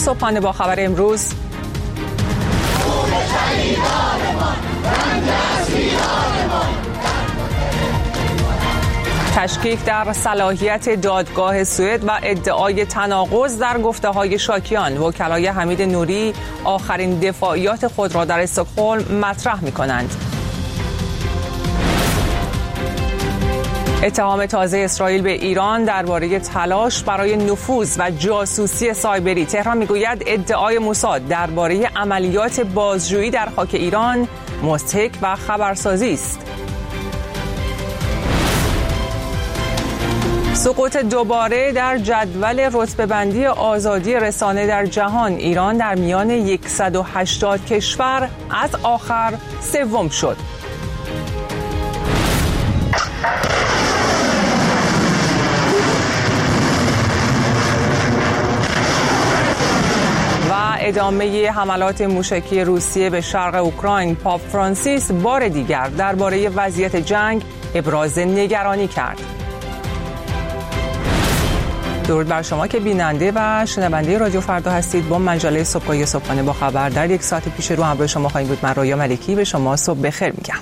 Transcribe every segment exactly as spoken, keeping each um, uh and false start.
صبحانه با خبر امروز. تشکیک در صلاحیت دادگاه سوئد و ادعای تناقض در گفته‌های شاکیان. وکلای حمید نوری آخرین دفاعیات خود را در استکهلم مطرح می‌کنند. اتهام تازه اسرائیل به ایران درباره تلاش برای نفوذ و جاسوسی سایبری. تهران میگوید ادعای موساد درباره عملیات بازجویی در خاک ایران مضحک و خبرسازی است. سقوط دوباره در جدول رتبه‌بندی آزادی رسانه در جهان. ایران در میان صد و هشتاد کشور از آخر سوم شد. ادامه حملات موشکی روسیه به شرق اوکراین. پاپ فرانسیس بار دیگر درباره وضعیت جنگ ابراز نگرانی کرد. درود بر شما که بیننده و شنونده رادیو فردا هستید. با مجله صبحگاهی صبحانه با خبر در یک ساعت پیش رو همراه شما خواهیم بود. من رویا ملکی به شما صبح بخیر میگم.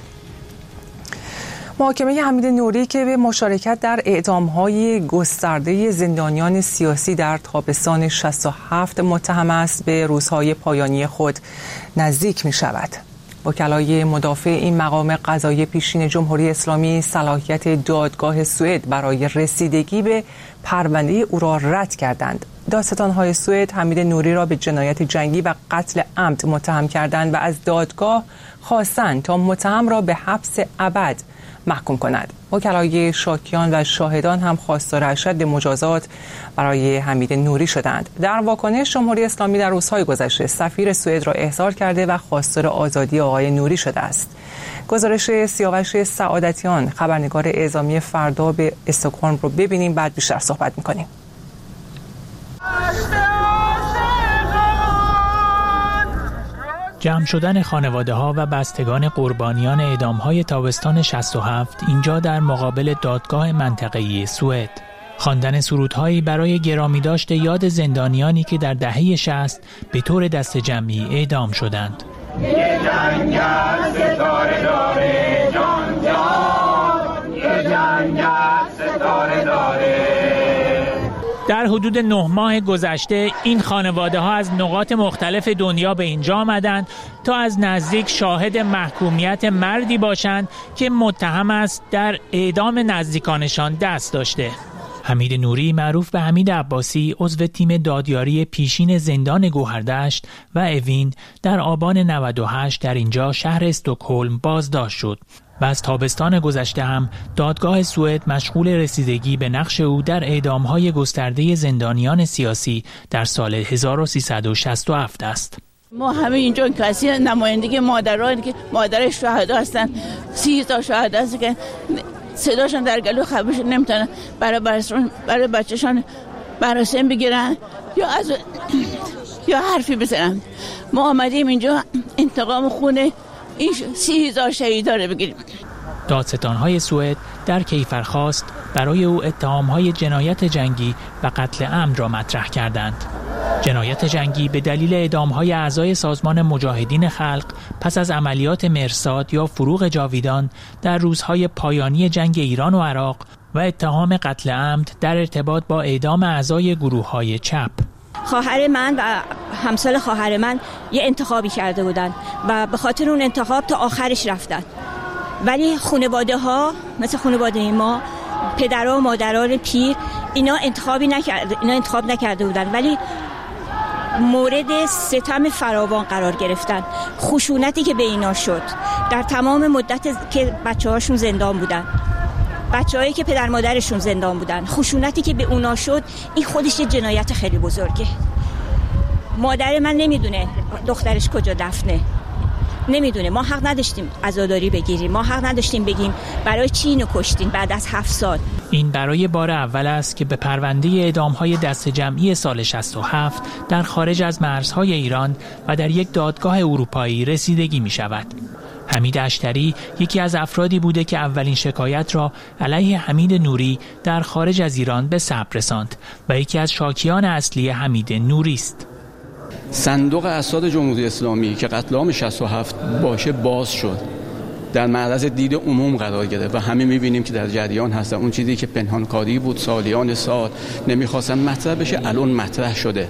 محاکمه حمید نوری که به مشارکت در اعدام‌های گسترده زندانیان سیاسی در تابستان شصت و هفت متهم است، به روزهای پایانی خود نزدیک می شود. وکلای مدافع این مقام قضایی پیشین جمهوری اسلامی صلاحیت دادگاه سوئد برای رسیدگی به پرونده او را رد کردند. دادستان‌های سوئد حمید نوری را به جنایت جنگی و قتل عمد متهم کردند و از دادگاه خواستند تا متهم را به حبس ابد محکوم کند. وکلای شاکیان و شاهدان هم خواستار اشد مجازات برای حمید نوری شدند. در واکنش جمهوری اسلامی در روزهای گذشته سفیر سوئد را احضار کرده و خواستار آزادی آقای نوری شده است. گزارش سیاوش سعادتیان خبرنگار اعزامی فردا به استکهلم رو ببینیم، بعد بیشتر صحبت می‌کنیم. جمع شدن خانواده‌ها و بستگان قربانیان اعدام‌های تابستان شصت و هفت اینجا در مقابل دادگاه منطقه‌ای سوئد. خواندن سرودهایی برای گرامیداشت یاد زندانیانی که در دهه شصت به طور دست جمعی اعدام شدند. یه جنگل ستاره داره جان جان، یه جنگل ستاره داره. در حدود نه ماه گذشته این خانواده ها از نقاط مختلف دنیا به اینجا آمدند تا از نزدیک شاهد محکومیت مردی باشند که متهم است در اعدام نزدیکانشان دست داشته. حمید نوری معروف به حمید عباسی عضو تیم دادیاری پیشین زندان گوهردشت و اوین در آبان نود و هشت در اینجا شهر استکهلم بازداشت شد و از تابستان گذشته هم دادگاه سوئد مشغول رسیدگی به نقش او در اعدام‌های گسترده زندانیان سیاسی در سال هزار و سیصد و شصت و هفت است. ما همه اینجا کسی نمایندگی مادران که مادر شهدا هستن، سی تا شهدا هست که صداشون در گلو خبرش نمیتونن برای برای برای بچه‌شان مراسم بگیرن یا از یا حرفی بزنن. ما آمدیم اینجا انتقام خونه این سی هزار شهیدا رو بگیریم. دادستان‌های سوئد در کیفرخواست برای او اتهام‌های جنایت جنگی و قتل عمد را مطرح کردند. جنایت جنگی به دلیل اعدام‌های اعضای سازمان مجاهدین خلق پس از عملیات مرصاد یا فروغ جاویدان در روزهای پایانی جنگ ایران و عراق و اتهام قتل عمد در ارتباط با اعدام اعضای گروه‌های چپ. خواهر من و همسال خواهر من یه انتخابی کرده بودن و به خاطر اون انتخاب تا آخرش رفتن، ولی خانواده ها مثل خانواده ما، پدرها و مادران پیر، اینا انتخابی نکرده اینا انتخاب نکرده بودن ولی مورد ستم فراوان قرار گرفتن. خشونتی که به اینا شد در تمام مدت که بچه‌هاشون زندان بودن، بچه‌هایی که پدر مادرشون زندان بودن، خشونتی که به اونا شد، این خودش یه جنایت خیلی بزرگه. مادر من نمیدونه دخترش کجا دفنه، نمیدونه. ما حق نداشتیم عزاداری بگیریم، ما حق نداشتیم بگیم برای چی اینو کشتین بعد از هفت سال. این برای بار اول است که به پرونده اعدام‌های دست جمعی سال شصت و هفت در خارج از مرزهای ایران و در یک دادگاه اروپایی رسیدگی می شود. حمید اشتری یکی از افرادی بوده که اولین شکایت را علیه حمید نوری در خارج از ایران به ثبت رساند و یکی از شاکیان اصلی حمید نوری است. صندوق اسناد جمهوری اسلامی که قتل عام شصت و هفت باشه باز شد، در معرض دید عموم قرار گرفت و همه می‌بینیم که در جریان هستن. اون چیزی که پنهانکاری بود سالیان سال نمی‌خواستن مطرح بشه، الان مطرح شده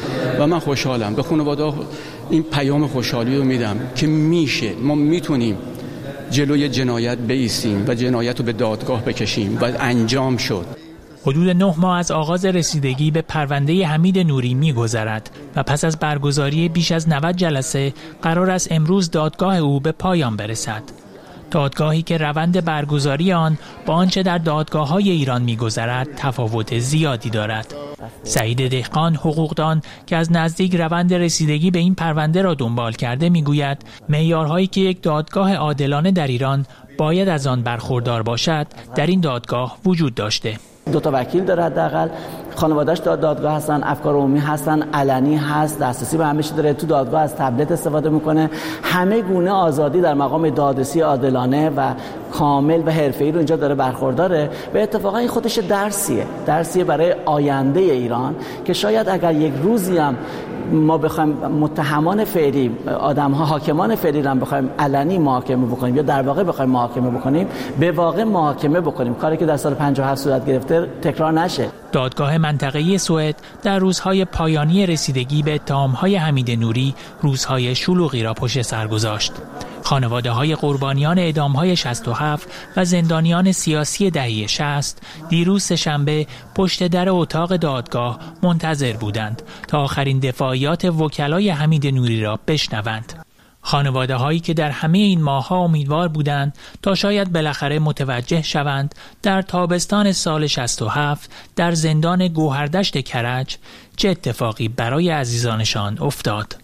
و من خوشحالم. به خانواده این پیام خوشحالی رو میدم که میشه، ما میتونیم جلوی جنایت بایستیم و جنایت رو به دادگاه بکشیم و انجام شد. حدود نه ماه از آغاز رسیدگی به پرونده حمید نوری می‌گذرد و پس از برگزاری بیش از نود جلسه قرار است امروز دادگاه او به پایان برسد. دادگاهی که روند برگزاری آن با آنچه در دادگاه‌های ایران می‌گذرد تفاوت زیادی دارد. سعید دهقان حقوقدان که از نزدیک روند رسیدگی به این پرونده را دنبال کرده می‌گوید معیارهایی که یک دادگاه عادلانه در ایران باید از آن برخوردار باشد در این دادگاه وجود داشته. دو تا وکیل داره، حداقل خانواده‌اش داد دادگاه هستن، افکار عمومی هستن، علنی هست، دسترسی به همه چی داره، تو دادگاه از تبلت استفاده میکنه. همه گونه آزادی در مقام دادرسی عادلانه و کامل و حرفه‌ای رو اینجا داره برخورداره. به اتفاقا این خودش درسیه درسیه برای آینده ایران که شاید اگر یک روزی هم ما بخوایم متهمان فعلی، آدم‌ها حاکمان فعلی رو بخوایم علنی محاکمه بکنیم یا در واقع بخوایم محاکمه بکنیم، به واقع محاکمه بکنیم، کاری که در سال پنجاه و هفت صورت گرفته تکرار نشه. دادگاه منطقه‌ای سوئد در روزهای پایانی رسیدگی به اتهام‌های حمید نوری روزهای شلوغی را پشت سر گذاشت. خانواده‌های قربانیان اعدام‌های شصت و هفت و زندانیان سیاسی دهه شصت دیروز سه‌شنبه پشت در اتاق دادگاه منتظر بودند تا آخرین دفاعیات وکلای حمید نوری را بشنوند. خانواده‌هایی که در همه این ماه‌ها امیدوار بودند تا شاید بالاخره متوجه شوند در تابستان سال شصت و هفت در زندان گوهردشت کرج چه اتفاقی برای عزیزانشان افتاد.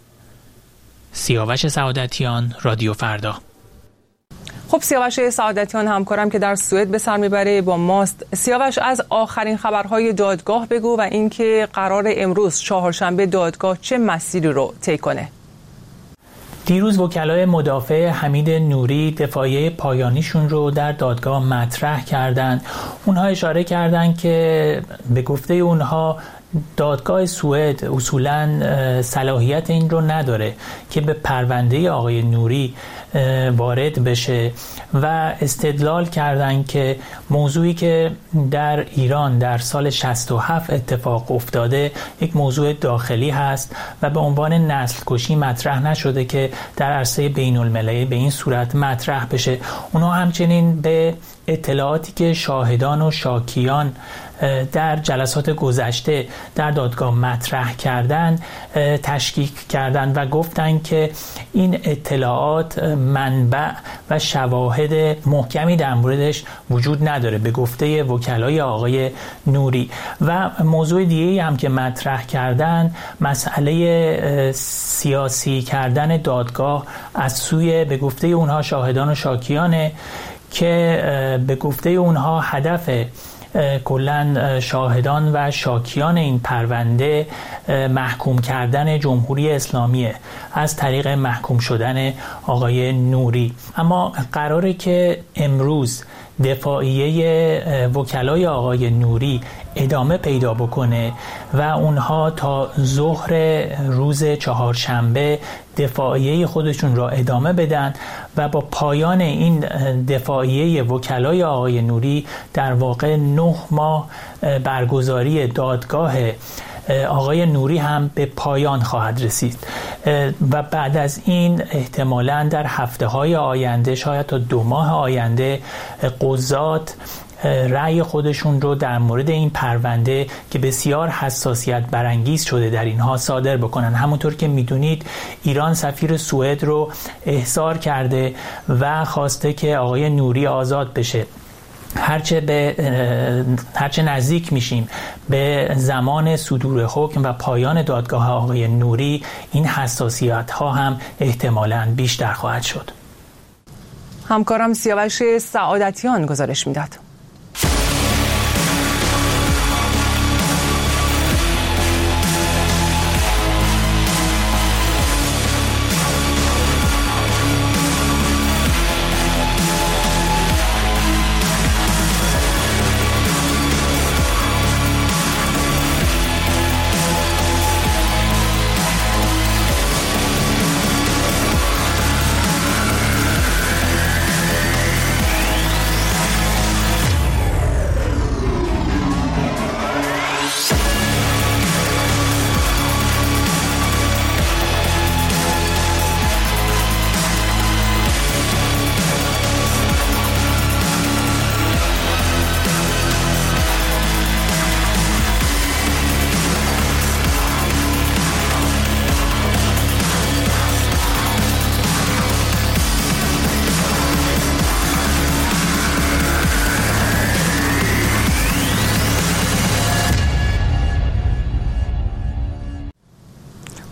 سیاوش سعادتیان، رادیو فردا. خب سیاوش سعادتیان همکارم که در سوئد به سر میبره با ماست. سیاوش، از آخرین خبرهای دادگاه بگو و اینکه قرار امروز چهارشنبه دادگاه چه مسیری رو طی کنه. دیروز وکلای مدافع حمید نوری دفاعیه پایانیشون رو در دادگاه مطرح کردند. اونها اشاره کردند که به گفته اونها دادگاه سوئد اصولاً صلاحیت این رو نداره که به پرونده آقای نوری وارد بشه و استدلال کردند که موضوعی که در ایران در سال شصت و هفت اتفاق افتاده یک موضوع داخلی هست و به عنوان نسل کشی مطرح نشده که در عرصه بین المللی به این صورت مطرح بشه. اونها همچنین به اطلاعاتی که شاهدان و شاکیان در جلسات گذشته در دادگاه مطرح کردند تشکیک کردند و گفتند که این اطلاعات منبع و شواهد محکمی در موردش وجود نداره به گفته وکلای آقای نوری. و موضوع دیگه‌ای هم که مطرح کردند مسئله سیاسی کردن دادگاه از سوی به گفته اونها شاهدان و شاکیانه که به گفته اونها هدف کلاً شاهدان و شاکیان این پرونده محکوم کردن جمهوری اسلامی از طریق محکوم شدن آقای نوری. اما قراره که امروز دفاعیه وکلای آقای نوری ادامه پیدا بکنه و اونها تا ظهر روز چهارشنبه دفاعیه خودشون را ادامه بدن و با پایان این دفاعیه وکلای آقای نوری در واقع نه ماه برگزاری دادگاه آقای نوری هم به پایان خواهد رسید و بعد از این احتمالاً در هفته‌های آینده شاید تا دو ماه آینده قضات رأی خودشون رو در مورد این پرونده که بسیار حساسیت برانگیز شده در اینها صادر بکنن. همونطور که میدونید ایران سفیر سوئد رو احضار کرده و خواسته که آقای نوری آزاد بشه. هرچه به هرچه نزدیک میشیم به زمان صدور حکم و پایان دادگاه آقای نوری این حساسیت ها هم احتمالاً بیشتر خواهد شد. همکارم سیاوش سعادتیان گزارش میداد.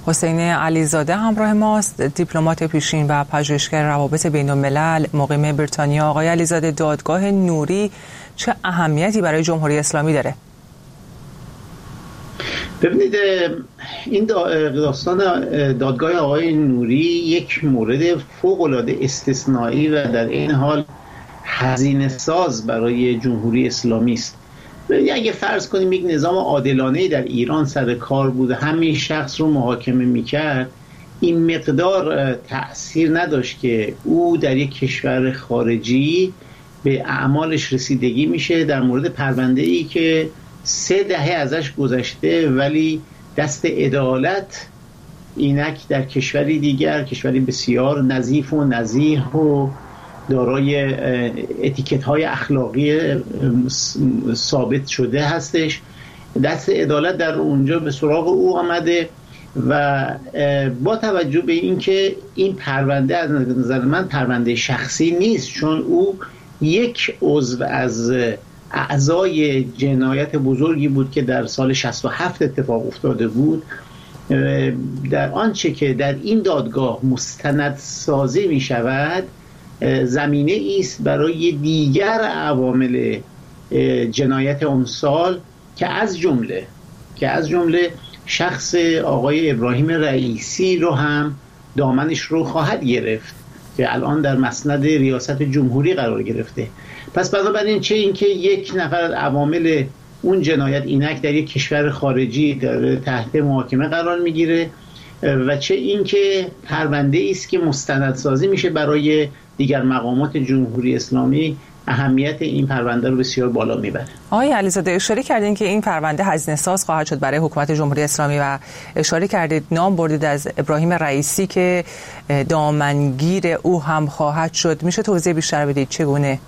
حسین علیزاده همراه ماست، دیپلمات پیشین و پژوهشگر روابط بین الملل مقیم بریتانیا. آقای علیزاده، دادگاه نوری چه اهمیتی برای جمهوری اسلامی داره؟ ببینید، این داستان دادگاه آقای نوری یک مورد فوق‌العاده استثنایی و در این حال هزینه ساز برای جمهوری اسلامی است. اگه فرض کنیم یک نظام عادلانه در ایران سر کار بود، همین شخص رو محاکمه میکرد، این مقدار تأثیر نداشت که او در یک کشور خارجی به اعمالش رسیدگی میشه در مورد پرونده‌ای که سه دهه ازش گذشته ولی دست عدالت اینک در کشوری دیگر، کشوری بسیار نظیف و نزیه و دارای اتیکت‌های اخلاقی ثابت شده هستش، دست عدالت در اونجا به سراغ او آمده و با توجه به اینکه این پرونده از نظر من پرونده شخصی نیست، چون او یک عضو از اعضای جنایت بزرگی بود که در سال شصت و هفت اتفاق افتاده بود. در آنچه که در این دادگاه مستند سازی می شود زمینه است برای دیگر عوامل جنایت اون سال که از جمله که از جمله شخص آقای ابراهیم رئیسی رو هم دامنش رو خواهد گرفت که الان در مسند ریاست جمهوری قرار گرفته. پس بنابراین چه اینکه یک نفر از عوامل اون جنایت اینک در یک کشور خارجی در تحت محاکمه قرار میگیره و چه اینکه پرونده است که مستندسازی میشه برای دیگر مقامات جمهوری اسلامی، اهمیت این پرونده رو بسیار بالا میبره. آقای علیزاده، اشاره کردین که این پرونده هزینه ساز خواهد شد برای حکومت جمهوری اسلامی و اشاره کردید نام بردید از ابراهیم رئیسی که دامنگیر او هم خواهد شد. میشه توضیح بیشتر بدید چگونه؟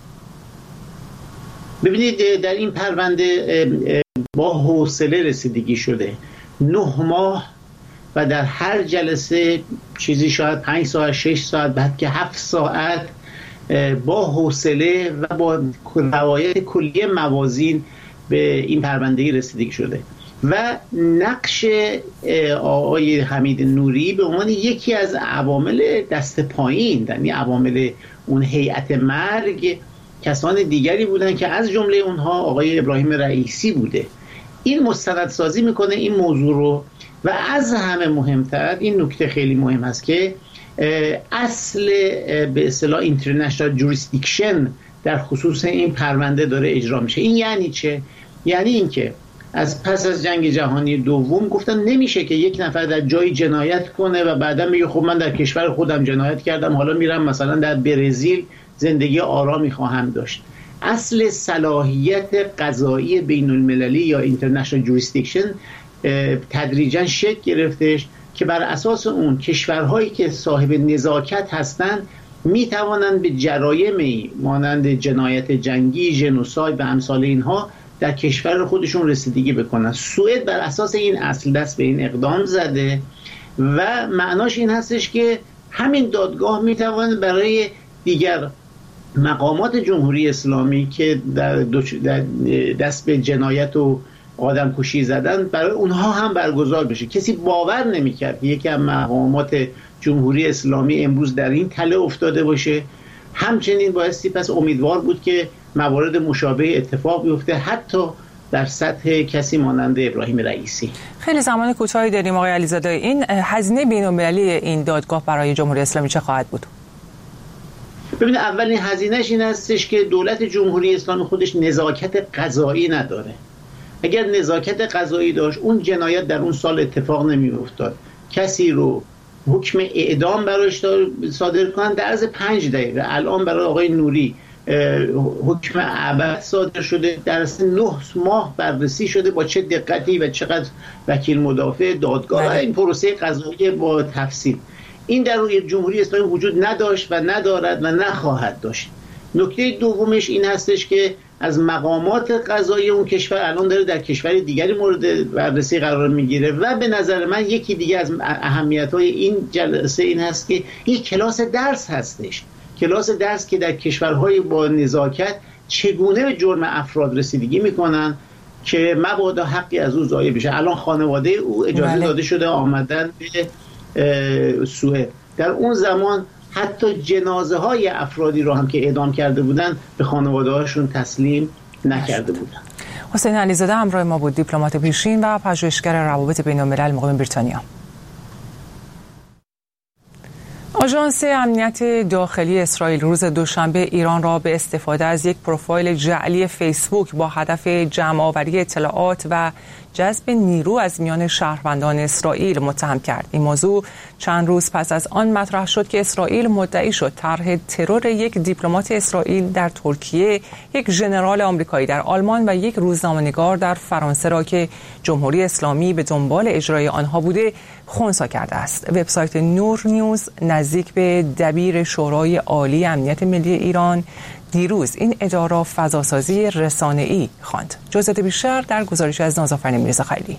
ببینید، در این پرونده با حوصله رسیدگی شده، نه ماه و در هر جلسه چیزی شاید پنج ساعت شش ساعت بعد که هفت ساعت با حوصله و با روایت کلی موازین به این پرونده رسیدگی شده و نقش آقای حمید نوری به عنوان یکی از عوامل دست پایین، یعنی عوامل اون هیئت مرگ، کسان دیگری بودن که از جمله اونها آقای ابراهیم رئیسی بوده. این مستندسازی میکنه این موضوع رو و از همه مهمتر این نکته خیلی مهم است که اصل به اصطلاح اینترنشنال جوریسدیکشن در خصوص این پرونده داره اجرا میشه. این یعنی چه؟ یعنی اینکه از پس از جنگ جهانی دوم گفتن نمیشه که یک نفر در جای جنایت کنه و بعدا میگه خب من در کشور خودم جنایت کردم، حالا میرم مثلا در برزیل زندگی آرامی خواهم داشت. اصل صلاحیت قضایی بین المللی یا اینترنشنال جوریسدیکشن تدریجا شکل گرفتش که بر اساس اون کشورهایی که صاحب نزاکت هستند می توانند به جرایمی مانند جنایت جنگی، ژنوساید و امثال اینها در کشور خودشون رسیدگی بکنن. سوئد بر اساس این اصل دست به این اقدام زده و معناش این هستش که همین دادگاه می تواند برای دیگر مقامات جمهوری اسلامی که در دست به جنایت و آدم کشی زدن برای اونها هم برگزار بشه. کسی باور نمی‌کرد که یکی از مقامات جمهوری اسلامی امروز در این تله افتاده باشه. همچنین بایستی پس امیدوار بود که موارد مشابه اتفاق بیفته، حتی در سطح کسی مانند ابراهیم رئیسی. خیلی زمان کوتاهی داریم آقای علیزاده. این هزینه بین‌المللی این دادگاه برای جمهوری اسلامی چه خواهد بود؟ ببین، اولین هزینه‌اش این هستش که دولت جمهوری اسلامی خودش نزاکت قضایی نداره. اگر نزاکت قضایی داشت اون جنایت در اون سال اتفاق نمی‌افتاد. کسی رو حکم اعدام براش صادر کنن در عرض پنج دقیقه. الان برای آقای نوری حکم ابد صادر شده، در عرض نه ماه بررسی شده با چه دقتی و چقدر وکیل مدافع دادگاه و این پروسه قضایی با تفصیل. این در روی جمهوری اسلامی وجود نداشت و ندارد و نخواهد داشت. نکته دومش این هستش که از مقامات قضایی اون کشور الان داره در کشور دیگری مورد بررسی قرار میگیره و به نظر من یکی دیگه از اهمیت‌های این جلسه این هست که این کلاس درس هستش، کلاس درس که در کشورهای با نزاکت چگونه به جرم افراد رسیدگی میکنن که مبادا حقی از او ضایع بشه. الان خانواده او اجازه بله. داده شده آمدن به سوئد. در اون زمان حتی جنازه های افرادی رو هم که اعدام کرده بودن به خانواده هاشون تسلیم نکرده بودن. حسین علیزاده همراه ما بود، دیپلمات پیشین و پژوهشگر روابط بین الملل مقیم بریتانیا. آژانس امنیت داخلی اسرائیل روز دوشنبه ایران را به استفاده از یک پروفایل جعلی فیسبوک با هدف جمع‌آوری اطلاعات و جذب نیرو از میان شهروندان اسرائیل متهم کرد. این موضوع چند روز پس از آن مطرح شد که اسرائیل مدعی شد طرح ترور یک دیپلمات اسرائیل در ترکیه، یک ژنرال آمریکایی در آلمان و یک روزنامه‌نگار در فرانسه را که جمهوری اسلامی به دنبال اجرای آنها بوده خنثی کرده است. وبسایت نور نیوز نزدیک به دبیر شورای عالی امنیت ملی ایران دیروز این ادعا را فضاسازی رسانه‌ای خواند. جزئیات بیشتر در گزارش از نازآفرین میرزاخیلی.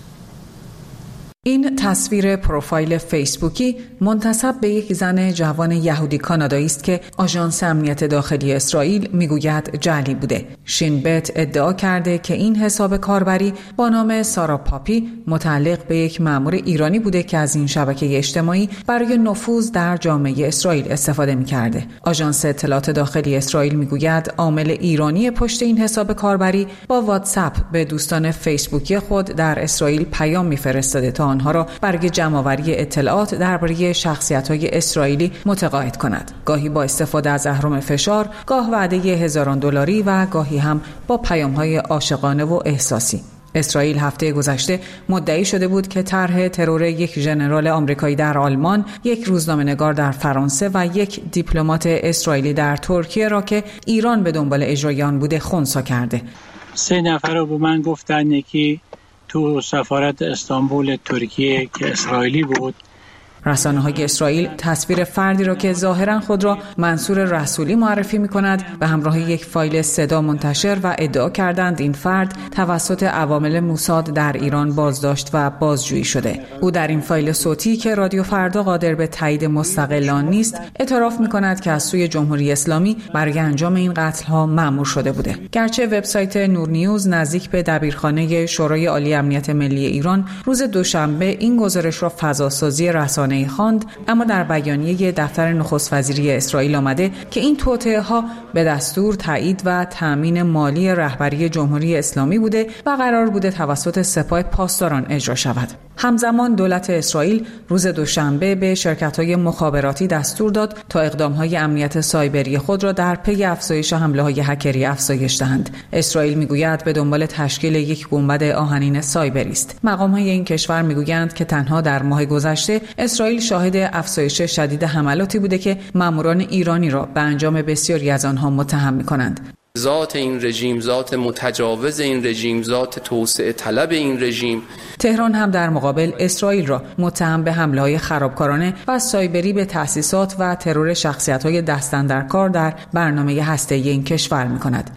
این تصویر پروفایل فیسبوکی منتسب به یک زن جوان یهودی کانادایی است که آژانس امنیت داخلی اسرائیل میگوید جعلی بوده. شین بت ادعا کرده که این حساب کاربری با نام سارا پاپی متعلق به یک مأمور ایرانی بوده که از این شبکه اجتماعی برای نفوذ در جامعه اسرائیل استفاده می‌کرده. آژانس اطلاعات داخلی اسرائیل میگوید عامل ایرانی پشت این حساب کاربری با واتساپ به دوستان فیسبوکی خود در اسرائیل پیام می‌فرستاده تا آنها را برای جمع‌آوری اطلاعات درباره شخصیت‌های اسرائیلی متقاعد کند. گاهی با استفاده از اهرم فشار، گاه وعده هزاران دلاری و گاهی هم با پیام‌های عاشقانه و احساسی. اسرائیل هفته گذشته مدعی شده بود که طرح ترور یک ژنرال آمریکایی در آلمان، یک روزنامه‌نگار در فرانسه و یک دیپلمات اسرائیلی در ترکیه را که ایران به دنبال اجرای آن بوده خنثی کرده. سه نفر رو به من گفتن، یکی تو سفارت استانبول ترکیه که اسرائیلی بود. رسانه‌های اسرائیل تصویر فردی را که ظاهراً خود را منصور رسولی معرفی می‌کند به همراه یک فایل صدا منتشر و ادعا کردند این فرد توسط عوامل موساد در ایران بازداشت و بازجویی شده. او در این فایل صوتی که رادیو فردا قادر به تایید مستقل آن نیست، اعتراف می‌کند که از سوی جمهوری اسلامی برای انجام این قتل‌ها مأمور شده بوده. گرچه وبسایت نور نیوز نزدیک به دبیرخانه شورای عالی امنیت ملی ایران روز دوشنبه این گزارش را فضاسازی رسانه‌ای خواند، اما در بیانیه دفتر نخست وزیری اسرائیل آمده که این توطئه‌ها به دستور تایید و تأمین مالی رهبری جمهوری اسلامی بوده و قرار بوده توسط سپاه پاسداران اجرا شود. همزمان دولت اسرائیل روز دوشنبه به شرکت‌های مخابراتی دستور داد تا اقدام‌های امنیت سایبری خود را در پی افزایش حمله‌های هکری افزایش دهند. اسرائیل می‌گوید به دنبال تشکیل یک گنبد آهنین سایبری است. مقام‌های این کشور می‌گویند که تنها در ماه گذشته اسرائیل شاهد افزایش شدید حملاتی بوده که ماموران ایرانی را به انجام بسیاری از آنها متهم می‌کنند. ذات این رژیم، ذات متجاوز این رژیم، ذات توسعه طلب این رژیم. تهران هم در مقابل اسرائیل را متهم به حمله‌های خرابکارانه و سایبری به تأسیسات و ترور شخصیت‌های دست‌اندرکار در برنامه هسته‌ای این کشور می‌کند.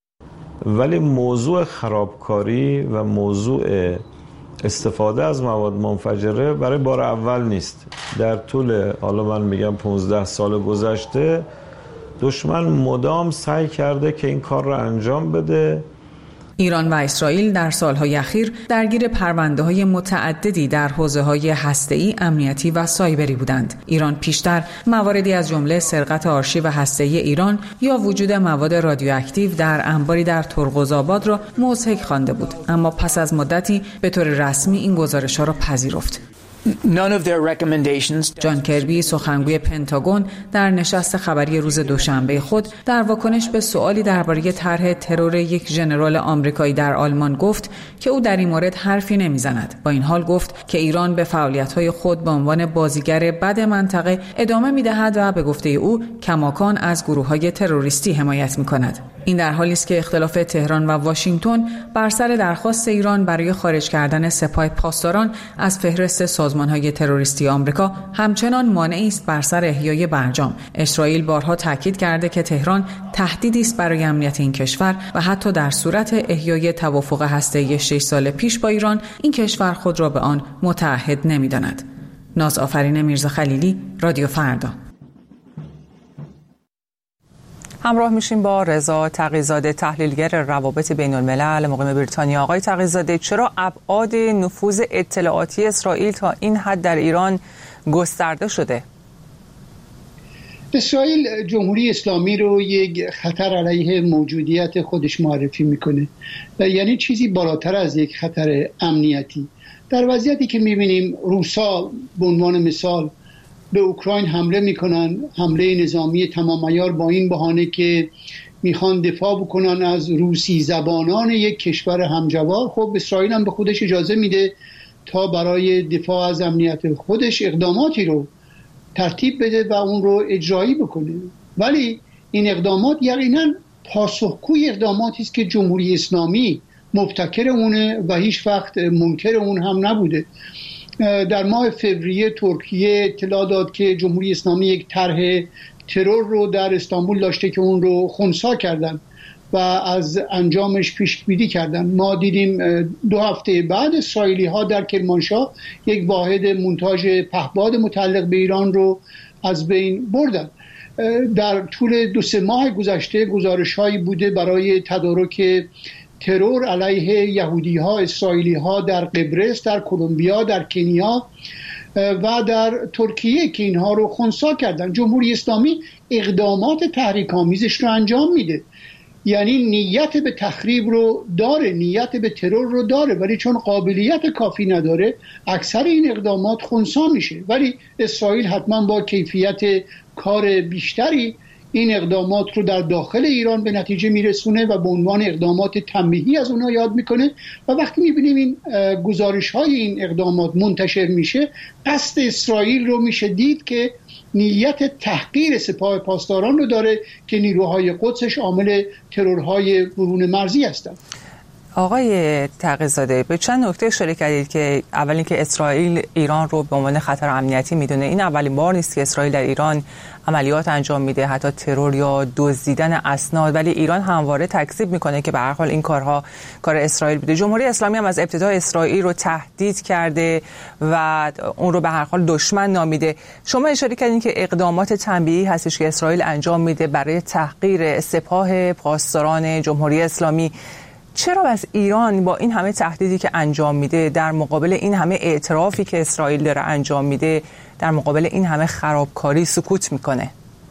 ولی موضوع خرابکاری و موضوع استفاده از مواد منفجره برای بار اول نیست. در طول حالا من میگم پانزده سال گذشته دشمن مدام سعی کرده که این کار را انجام بده. ایران و اسرائیل در سالهای اخیر درگیر پرونده‌های متعددی در حوزه‌های هسته‌ای، امنیتی و سایبری بودند. ایران پیشتر مواردی از جمله سرقت آرشیو هسته‌ای ایران یا وجود مواد رادیواکتیو در انباری در ترقزآباد را مضحک خوانده بود، اما پس از مدتی به طور رسمی این گزارش‌ها را پذیرفت. None of their recommendations. جان کربی سخنگوی پنتاگون در نشست خبری روز دوشنبه خود در واکنش به سوالی درباره طرح ترور یک ژنرال آمریکایی در آلمان گفت که او در این مورد حرفی نمیزند. با این حال گفت که ایران به فعالیت‌های خود به عنوان بازیگر بد منطقه ادامه می‌دهد و به گفته او کماکان از گروه‌های تروریستی حمایت می‌کند. این در حالی است که اختلاف تهران و واشنگتن بر سر درخواست ایران برای خارج کردن سپاه پاسداران از فهرست سازمان‌های تروریستی آمریکا همچنان مانعی است بر سر احیای برجام. اسرائیل بارها تاکید کرده که تهران تهدیدی است برای امنیت این کشور و حتی در صورت احیای توافق هسته‌ای شش سال پیش با ایران این کشور خود را به آن متعهد نمی‌داند. نازآفرین میرزاخلیلی، رادیو فردا. همراه میشیم با رضا تقی‌زاده، تحلیلگر روابط بین الملل مقیم بریتانیا. آقای تقی‌زاده، چرا ابعاد نفوذ اطلاعاتی اسرائیل تا این حد در ایران گسترده شده؟ اسرائیل جمهوری اسلامی رو یک خطر علیه موجودیت خودش معرفی میکنه، یعنی چیزی بالاتر از یک خطر امنیتی. در وضعیتی که میبینیم روسا به عنوان مثال به اوکراین حمله میکنن، حمله نظامی تمام عیار، با این بهانه که میخوان دفاع بکنن از روسی زبانان یک کشور همجوار. خب اسرائیل هم به خودش اجازه میده تا برای دفاع از امنیت خودش اقداماتی رو ترتیب بده و اون رو اجرایی بکنه، ولی این اقدامات یقینا پاسخگوی اقداماتی است که جمهوری اسلامی مبتکر اونه و هیچ وقت منکر اون هم نبوده. در ماه فوریه ترکیه اطلاع داد که جمهوری اسلامی یک طرح ترور رو در استانبول داشته که اون رو خنثی کردن و از انجامش پیش‌بینی کردن. ما دیدیم دو هفته بعد اسرائیلی ها در کرمانشاه یک واحد مونتاژ پهپاد متعلق به ایران رو از بین بردن. در طول دو سه ماه گذشته گزارش هایی بوده برای تدارک ترور علیه یهودی ها، اسرائیلی ها در قبرس، در کلمبیا، در کنیا و در ترکیه که اینها رو خنثی کردن. جمهوری اسلامی اقدامات تحریک‌آمیزش رو انجام میده، یعنی نیت به تخریب رو داره، نیت به ترور رو داره، ولی چون قابلیت کافی نداره اکثر این اقدامات خنثی میشه. ولی اسرائیل حتما با کیفیت کار بیشتری این اقدامات رو در داخل ایران به نتیجه میرسونه و به عنوان اقدامات تنبیهی از اونها یاد میکنه و وقتی میبینیم این گزارش های این اقدامات منتشر میشه، قصد اسرائیل رو میشه دید که نیت تحقیر سپاه پاسداران رو داره که نیروهای قدسش عامل ترورهای برون مرزی هستند. آقای تقی‌زاده، به چند نکته اشاره کردید که اولین که اسرائیل ایران رو به عنوان خطر امنیتی میدونه. این اولین بار نیست که اسرائیل در ایران عملیات انجام میده، حتی ترور یا دزدیدن اسناد، ولی ایران همواره تکذیب میکنه که به هر حال این کارها کار اسرائیل بوده. جمهوری اسلامی هم از ابتدا اسرائیل رو تهدید کرده و اون رو به هر حال دشمن نامیده. شما اشاره کردین که اقدامات تنبیهی هستش که اسرائیل انجام میده برای تحقیر سپاه پاسداران جمهوری اسلامی. چرا از ایران با این همه تهدیدی که انجام میده، در مقابل این همه اعترافی که اسرائیل داره انجام میده، در مقابل این همه خرابکاری سکوت میکنه؟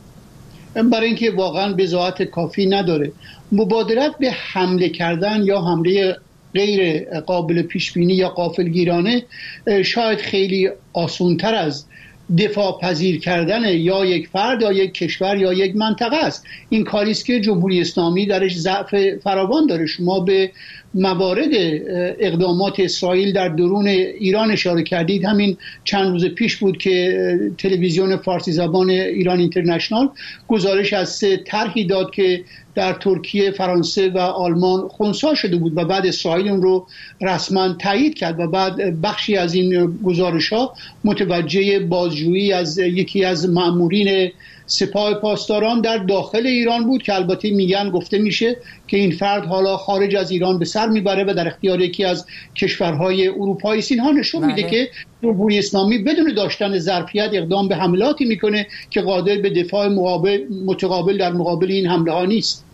برای اینکه واقعا بضاعت کافی نداره. مبادرت به حمله کردن یا حمله غیر قابل پیش بینی یا غافلگیرانه شاید خیلی آسان‌تر از دفاع پذیر کردن یا یک فرد یا یک کشور یا یک منطقه است. این کاری است که جمهوری اسلامی درش ضعف فراوان داره. شما به موارد اقدامات اسرائیل در درون ایران اشاره کردید. همین چند روز پیش بود که تلویزیون فارسی زبان ایران اینترنشنال گزارش از سه طرحی داد که در ترکیه، فرانسه و آلمان خنثی شده بود و بعد اسرائیل اون رو رسما تایید کرد و بعد بخشی از این گزارش‌ها متوجه بازجویی از یکی از مأمورین سپاه پاسداران در داخل ایران بود که البته میگن، گفته میشه که این فرد حالا خارج از ایران به سر میبره و در اختیار یکی از کشورهای اروپایی است. اینها نشون میده که جمهوری اسلامی بدون داشتن ظرفیت اقدام به حملاتی میکنه که قادر به دفاع مقابل متقابل در مقابل این حمله ها نیست.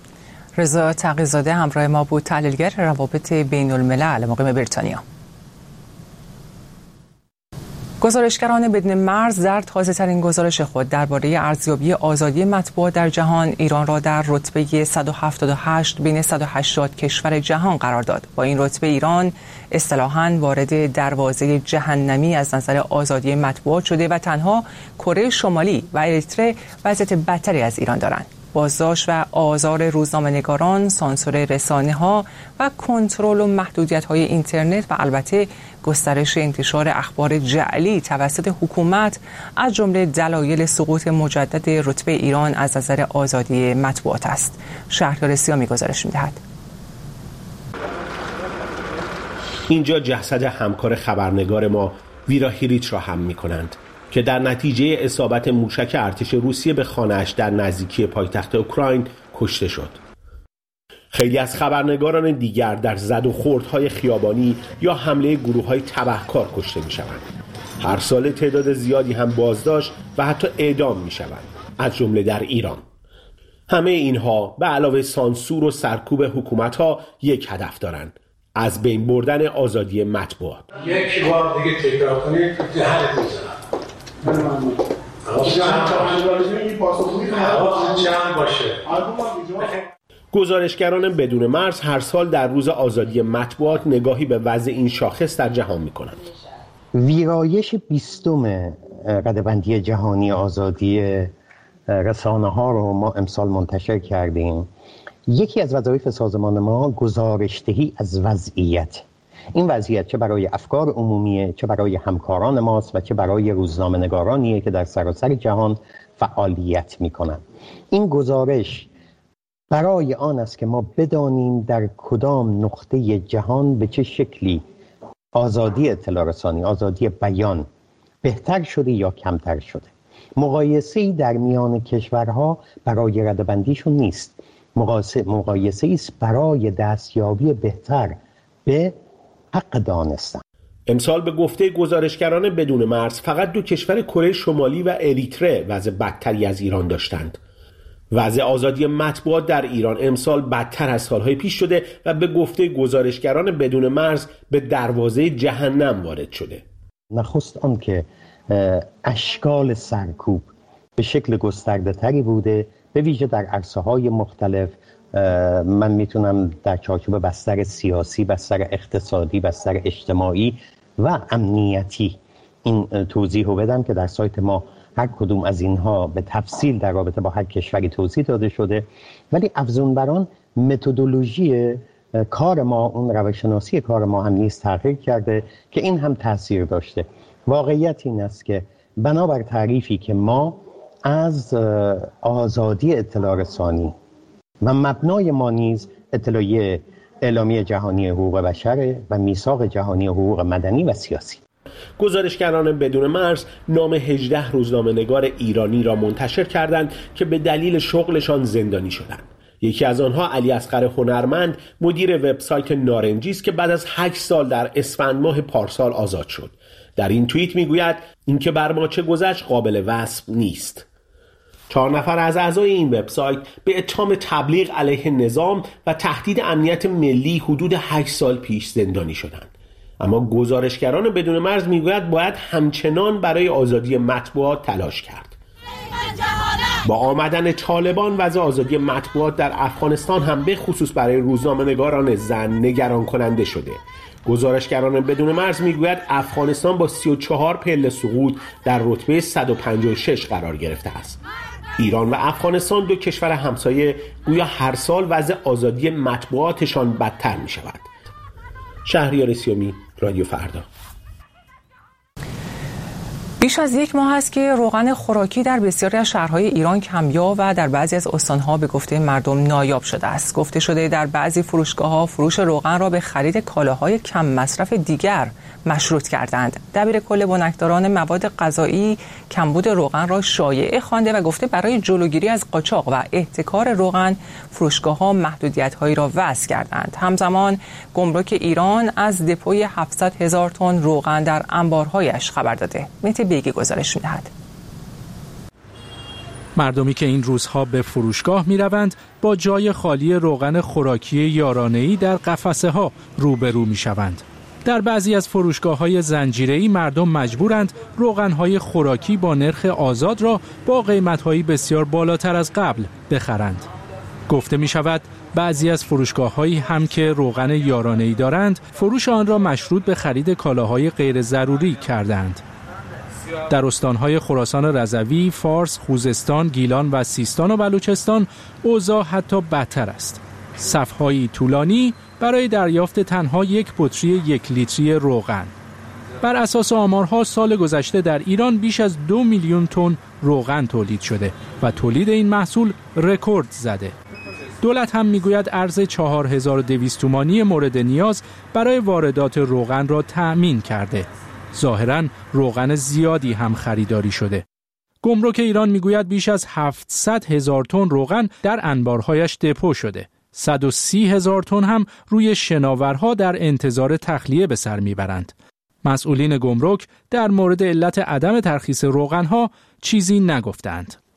رضا تقی‌زاده همراه ما بود، تحلیلگر روابط بین الملل مقیم بریتانیا. گزارشگران بدون مرز در تازه‌ترین گزارش خود درباره ارزیابی آزادی مطبوعات در جهان ایران را در رتبه صد و هفتاد و هشت بین صد و هشتاد کشور جهان قرار داد. با این رتبه ایران اصطلاحاً وارد دروازه جهنمی از نظر آزادی مطبوعات شده و تنها کره شمالی و اریتره وضعیت بدتری از ایران دارند. بازداشت و آزار روزنامه‌نگاران، سانسور رسانه‌ها و کنترل و محدودیت‌های اینترنت و البته گسترش انتشار اخبار جعلی توسط حکومت از جمله دلایل سقوط مجدد رتبه ایران از نظر آزادی مطبوعات است. شهریار سیامی گزارش می‌دهد. اینجا جسد همکار خبرنگار ما ویرا هیریچ را هم می‌کنند که در نتیجه اصابت موشک ارتش روسیه به خانه‌اش در نزدیکی پایتخت اوکراین کشته شد. خیلی از خبرنگاران دیگر در زد و خوردهای خیابانی یا حمله گروه‌های تبهکار کشته می‌شوند. هر سال تعداد زیادی هم بازداشت و حتی اعدام می‌شوند، از جمله در ایران. همه اینها به علاوه سانسور و سرکوب حکومت‌ها یک هدف دارند: از بین بردن آزادی مطبوعات. یک بار دیگه تکرار کنید تو دهنتون بزنم. گزارشگران بدون مرز هر سال در روز آزادی مطبوعات نگاهی به وضع این شاخص در جهان می‌کنند. ویرایش بیستم رده‌بندی جهانی آزادی رسانه‌ها رو ما امسال منتشر کردیم. یکی از وظایف سازمان ما گزارش‌دهی از وضعیت. این وضعیت چه برای افکار عمومیه، چه برای همکاران ماست و چه برای روزنامه‌نگارانیه که در سراسر جهان فعالیت می‌کنند. این گزارش برای آن است که ما بدانیم در کدام نقطه جهان به چه شکلی آزادی اطلاع رسانی، آزادی بیان بهتر شده یا کمتر شده. مقایسه‌ای در میان کشورها برای رده‌بندیشون نیست. مقایسه‌ای است برای دستیابی بهتر به حق دانستن. امسال به گفته گزارشگران بدون مرز فقط دو کشور کره شمالی و اریتره وضع بدتری از ایران داشتند. وضع آزادی مطبوعات در ایران امسال بدتر از سالهای پیش شده و به گفته گزارشگران بدون مرز به دروازه جهنم وارد شده. نخست آن که اشکال سرکوب به شکل گسترده تری بوده، به ویژه در عرصه‌های مختلف. من میتونم در چارچوب بستر سیاسی، بستر اقتصادی، بستر اجتماعی و امنیتی این توضیح رو بدم که در سایت ما هر کدوم از اینها به تفصیل در رابطه با هر کشوری توضیح داده شده. ولی افزون بر آن متدولوژی کار ما، اون روش‌شناسی کار ما هم نیز تغییر کرده که این هم تاثیر داشته. واقعیت این است که بنابر تعریفی که ما از آزادی اطلاع رسانی و مبنای ما نیز اطلاعیه اعلامیه جهانی حقوق بشر و میثاق جهانی حقوق مدنی و سیاسی. گزارشگران بدون مرز نام هجده روزنامه‌نگار ایرانی را منتشر کردند که به دلیل شغلشان زندانی شدند. یکی از آنها علی اصغر هنرمند، مدیر وبسایت نارنجی است که بعد از هشت سال در اسفند ماه پارسال آزاد شد. در این توییت میگوید اینکه بر ما چه گذشت قابل وصف نیست. چهار نفر از اعضای این وبسایت به اتهام تبلیغ علیه نظام و تهدید امنیت ملی حدود هشت سال پیش زندانی شدند. اما گزارشگران بدون مرز میگوید باید همچنان برای آزادی مطبوعات تلاش کرد. با آمدن طالبان وضع آزادی مطبوعات در افغانستان هم به خصوص برای روزنامه‌نگاران زن نگران کننده شده. گزارشگران بدون مرز میگوید افغانستان با سی و چهار پله سقوط در رتبه صد و پنجاه و شش قرار گرفته است. ایران و افغانستان دو کشور همسایه گویا هر سال وضع آزادی مطبوعاتشان بدتر می شود. شهریار سیومی، رادیو فردا. بیش از یک ماه است که روغن خوراکی در بسیاری از شهرهای ایران کمیاب و در بعضی از استانها به گفته مردم نایاب شده است. گفته شده در بعضی فروشگاه‌ها فروش روغن را به خرید کالاهای کم مصرف دیگر مشروط کردند. دبیر کل بنکداران مواد غذایی کمبود روغن را شایعه خوانده و گفته برای جلوگیری از قاچاق و احتکار روغن فروشگاه‌ها محدودیت‌هایی را وضع کردند. همزمان گمرک ایران از دپوی هفتصد هزار تن روغن در انبارهایش خبر داده. مهدی بیگی گزارش می‌دهد. مردمی که این روزها به فروشگاه می‌روند با جای خالی روغن خوراکی یارانه‌ای در قفسه‌ها روبرو می‌شوند. در بعضی از فروشگاه‌های زنجیره‌ای مردم مجبورند روغن‌های خوراکی با نرخ آزاد را با قیمت‌هایی بسیار بالاتر از قبل بخرند. گفته می‌شود بعضی از فروشگاه‌هایی هم که روغن یارانه‌ای دارند فروش آن را مشروط به خرید کالاهای غیر ضروری کردند. در استان‌های خراسان رضوی، فارس، خوزستان، گیلان و سیستان و بلوچستان اوضاع حتی بدتر است. صف‌های طولانی برای دریافت تنها یک بطری یک لیتری روغن. بر اساس آمارها سال گذشته در ایران بیش از دو میلیون تن روغن تولید شده و تولید این محصول رکورد زده. دولت هم میگوید ارز چهار هزار و دویست تومانی مورد نیاز برای واردات روغن را تأمین کرده. ظاهراً روغن زیادی هم خریداری شده. گمرک ایران میگوید بیش از هفتصد هزار تن روغن در انبارهایش دپو شده. صد و سی هزار تن هم روی شناورها در انتظار تخلیه به سر میبرند. مسئولین گمرک در مورد علت عدم ترخیص روغنها چیزی نگفتند.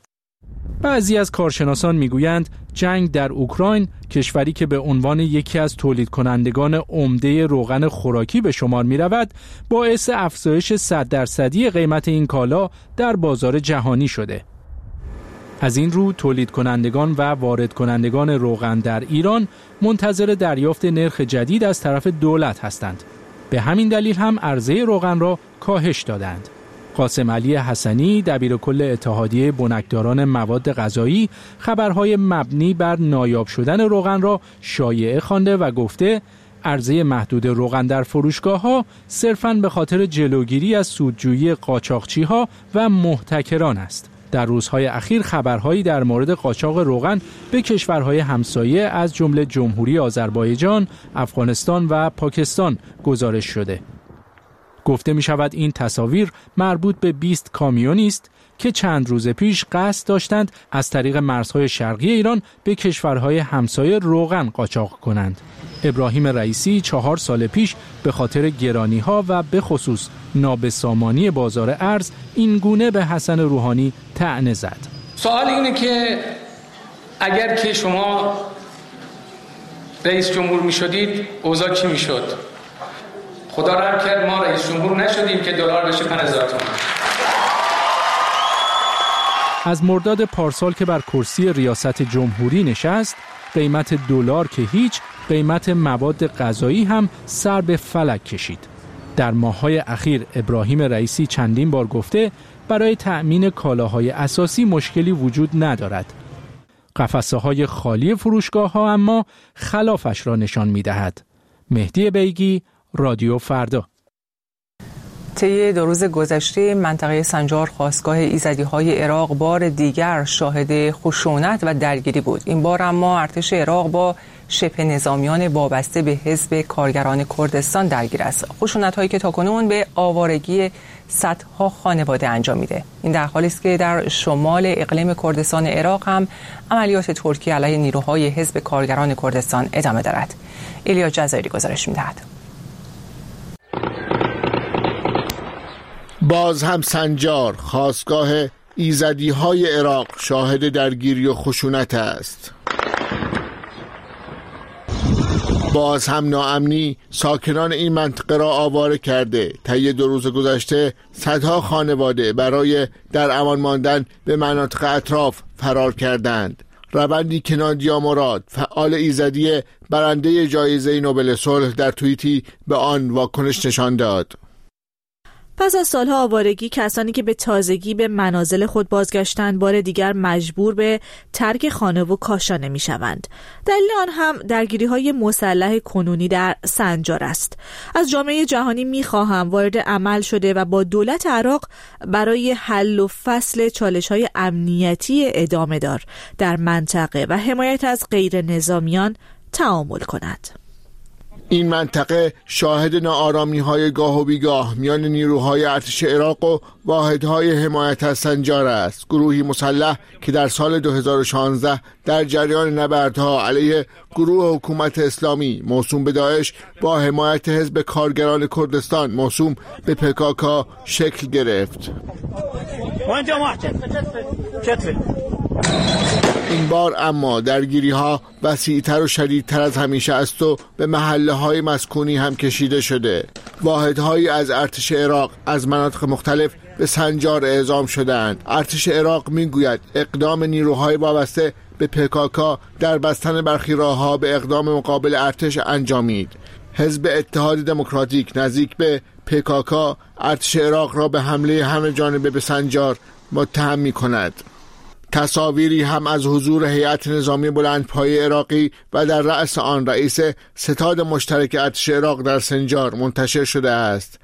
بعضی از کارشناسان میگویند جنگ در اوکراین، کشوری که به عنوان یکی از تولید کنندگان عمده روغن خوراکی به شمار می رود، باعث افزایش صد درصدی قیمت این کالا در بازار جهانی شده. از این رو تولید کنندگان و وارد کنندگان روغن در ایران منتظر دریافت نرخ جدید از طرف دولت هستند. به همین دلیل هم عرضه روغن را کاهش دادند. قاسم علی حسنی، دبیرکل اتحادیه بنکداران مواد غذایی، خبرهای مبنی بر نایاب شدن روغن را شایعه خوانده و گفته عرضه محدود روغن در فروشگاه‌ها صرفاً به خاطر جلوگیری از سودجویی قاچاقچی‌ها و محتکران است. در روزهای اخیر خبرهایی در مورد قاچاق روغن به کشورهای همسایه از جمله جمهوری آذربایجان، افغانستان و پاکستان گزارش شده. گفته می شود این تصاویر مربوط به بیست کامیونی است که چند روز پیش قصد داشتند از طریق مرزهای شرقی ایران به کشورهای همسایه روغن قاچاق کنند. ابراهیم رئیسی چهار سال پیش به خاطر گرانی‌ها و به خصوص نابسامانی بازار ارز این گونه به حسن روحانی طعنه زد. سوال اینه که اگر که شما رئیس جمهور می شدید اوضاع چی می شد؟ خدا رحم کرد ما رئیس جمهور نشدیم که دلار بشه پنج هزار تومان. از مرداد پارسال که بر کرسی ریاست جمهوری نشست، قیمت دلار که هیچ، قیمت مواد غذایی هم سر به فلک کشید. در ماه‌های اخیر ابراهیم رئیسی چندین بار گفته برای تأمین کالاهای اساسی مشکلی وجود ندارد. قفسه‌های خالی فروشگاه‌ها اما خلافش را نشان می‌دهد. مهدی بیگی، رادیو فردا. طی دو روز گذشته منطقه سنجار خاستگاه ایزدی‌های عراق بار دیگر شاهد خشونت و درگیری بود. این بار اما ارتش عراق با شبه نظامیان وابسته به حزب کارگران کردستان درگیر است. خشونت‌هایی که تاکنون به آوارگی صدها خانواده انجام میده. این در حالی است که در شمال اقلیم کردستان عراق هم عملیات ترکیه علیه نیروهای حزب کارگران کردستان ادامه دارد. ایلیا جزایری گزارش می‌دهد. باز هم سنجار خاستگاه ایزدی‌های عراق شاهد درگیری و خشونت است. باز هم ناامنی ساکنان این منطقه را آواره کرده. طی دو روز گذشته صدها خانواده برای در امان ماندن به مناطق اطراف فرار کردند. روندی که نادیا مراد، فعال ایزدی برنده جایزه نوبل صلح، در توییتی به آن واکنش نشان داد. پس از سالها آوارگی، کسانی که به تازگی به منازل خود بازگشتند بار دیگر مجبور به ترک خانه و کاشانه می شوند. دلیل آن هم درگیری های مسلح کنونی در سنجار است. از جامعه جهانی می خواهم وارد عمل شده و با دولت عراق برای حل و فصل چالش های امنیتی ادامه دار در منطقه و حمایت از غیر نظامیان تعامل کند. این منطقه شاهد ناآرامی‌های گاه و بیگاه میان نیروهای ارتش عراق و واحدهای حمایت از سنجار است. گروهی مسلح که در سال دو هزار و شانزده در جریان نبردها علیه گروه حکومت اسلامی موسوم به داعش با حمایت حزب کارگران کردستان موسوم به پکاکا شکل گرفت. این بار اما درگیری ها وسیع‌تر و شدیدتر از همیشه است و به محله های مسکونی هم کشیده شده. واحدهایی از ارتش عراق از مناطق مختلف به سنجار اعزام شدند. ارتش عراق میگوید اقدام نیروهای وابسته به پکاکا در بستن برخی راه‌ها به اقدام مقابل ارتش انجامید. حزب اتحاد دموکراتیک نزدیک به پکاکا ارتش عراق را به حمله همه جانبه به سنجار متهم می‌کند. تصاویری هم از حضور هیئت نظامی بلندپایه عراقی و در رأس آن رئیس ستاد مشترک ارتش عراق در سنجار منتشر شده است.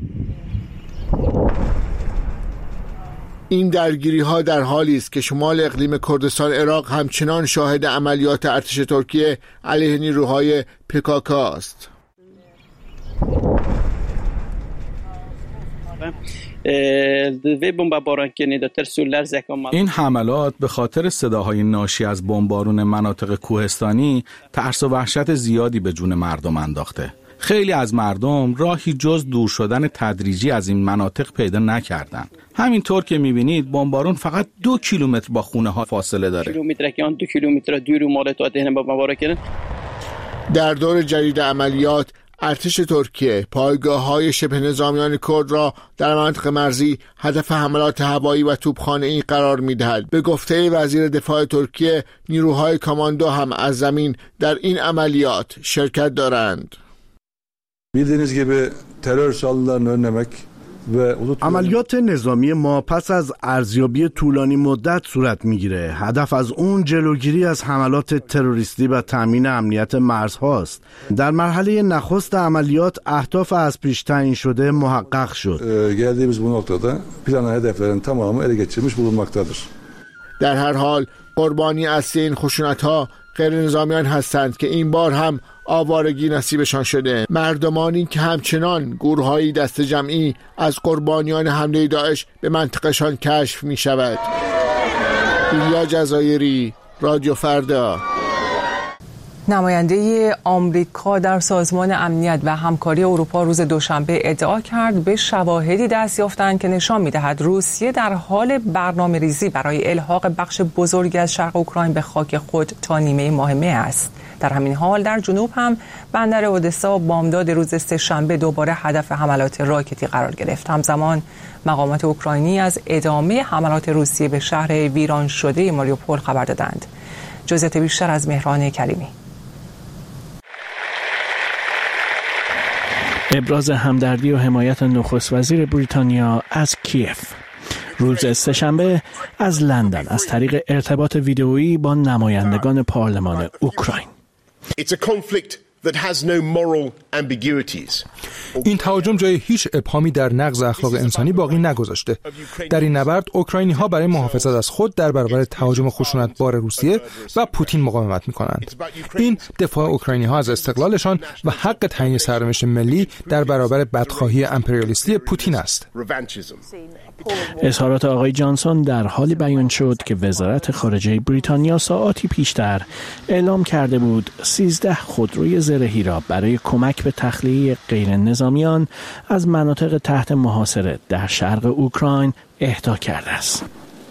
این درگیری ها در حالی است که شمال اقلیم کردستان عراق همچنان شاهد عملیات ارتش ترکیه علیه نیروهای پکاکا است. این حملات به خاطر صداهای ناشی از بمبارون مناطق کوهستانی ترس و وحشت زیادی به جون مردم انداخته. خیلی از مردم راهی جز دور شدن تدریجی از این مناطق پیدا نکردند. همینطور که می‌بینید بمبارون فقط دو کیلومتر با خونه ها فاصله داره. دو کیلومتر دور در دور جدید عملیات ارتش ترکیه پایگاه‌های شبه نظامیان کرد را در مناطق مرزی هدف حملات هوایی و توپخانه‌ای قرار می‌دهد. به گفته وزیر دفاع ترکیه، نیروهای کاماندو هم از زمین در این عملیات شرکت دارند. Bildiğiniz gibi terör saldırılarını önlemek عملیات نظامی ما پس از ارزیابی طولانی مدت صورت میگیره. هدف از اون جلوگیری از حملات تروریستی و تامین امنیت مرزهاست. در مرحله نخست عملیات اهداف از پیش تعیین شده محقق شد. Geldiğimiz bu noktada planlanan hedeflerin tamamı ele geçirilmiş bulunmaktadır. در هر حال قربانی اصلی این خشونت‌ها غیر نظامیان هستند که این بار هم آوارگی نصیبشان شده. مردمانی که همچنان گروه‌های دست جمعی از قربانیان حمله داعش به منطقه‌شان کشف می شود. ایلیا جزایری، رادیو فردا. نماینده آمریکا در سازمان امنیت و همکاری اروپا روز دوشنبه ادعا کرد به شواهدی دست یافتند که نشان می‌دهد روسیه در حال برنامه‌ریزی برای الحاق بخش بزرگی از شرق اوکراین به خاک خود تا نیمه ماه مه است. در همین حال در جنوب هم بندر اودسا بامداد روز سه‌شنبه دوباره هدف حملات راکتی قرار گرفت. همزمان مقامات اوکراینی از ادامه حملات روسیه به شهر ویران شده ماریوپول خبر دادند. جزئیات بیشتر از مهران کریمی. ابراز همدردی و حمایت نخست وزیر بریتانیا از کیف. روز سه‌شنبه از لندن از طریق ارتباط ویدئویی با نمایندگان پارلمان اوکراین. این تهاجم جای هیچ ابهامی در نقض اخلاق انسانی باقی نگذاشته. در این نبرد اوکراینی‌ها برای محافظت از خود در برابر تهاجم خشونت‌بار روسیه و پوتین مقاومت می‌کنند. این دفاع اوکراینی‌ها از استقلالشان و حق تعیین سرنوشت ملی در برابر بدخواهی امپریالیستی پوتین است. اظهارات آقای جانسون در حالی بیان شد که وزارت خارجه بریتانیا ساعاتی پیشتر اعلام کرده بود سیزده خودروی زرهی را برای کمک به تخلیه غیر نظامیان از مناطق تحت محاصره در شرق اوکراین اهدا کرده است.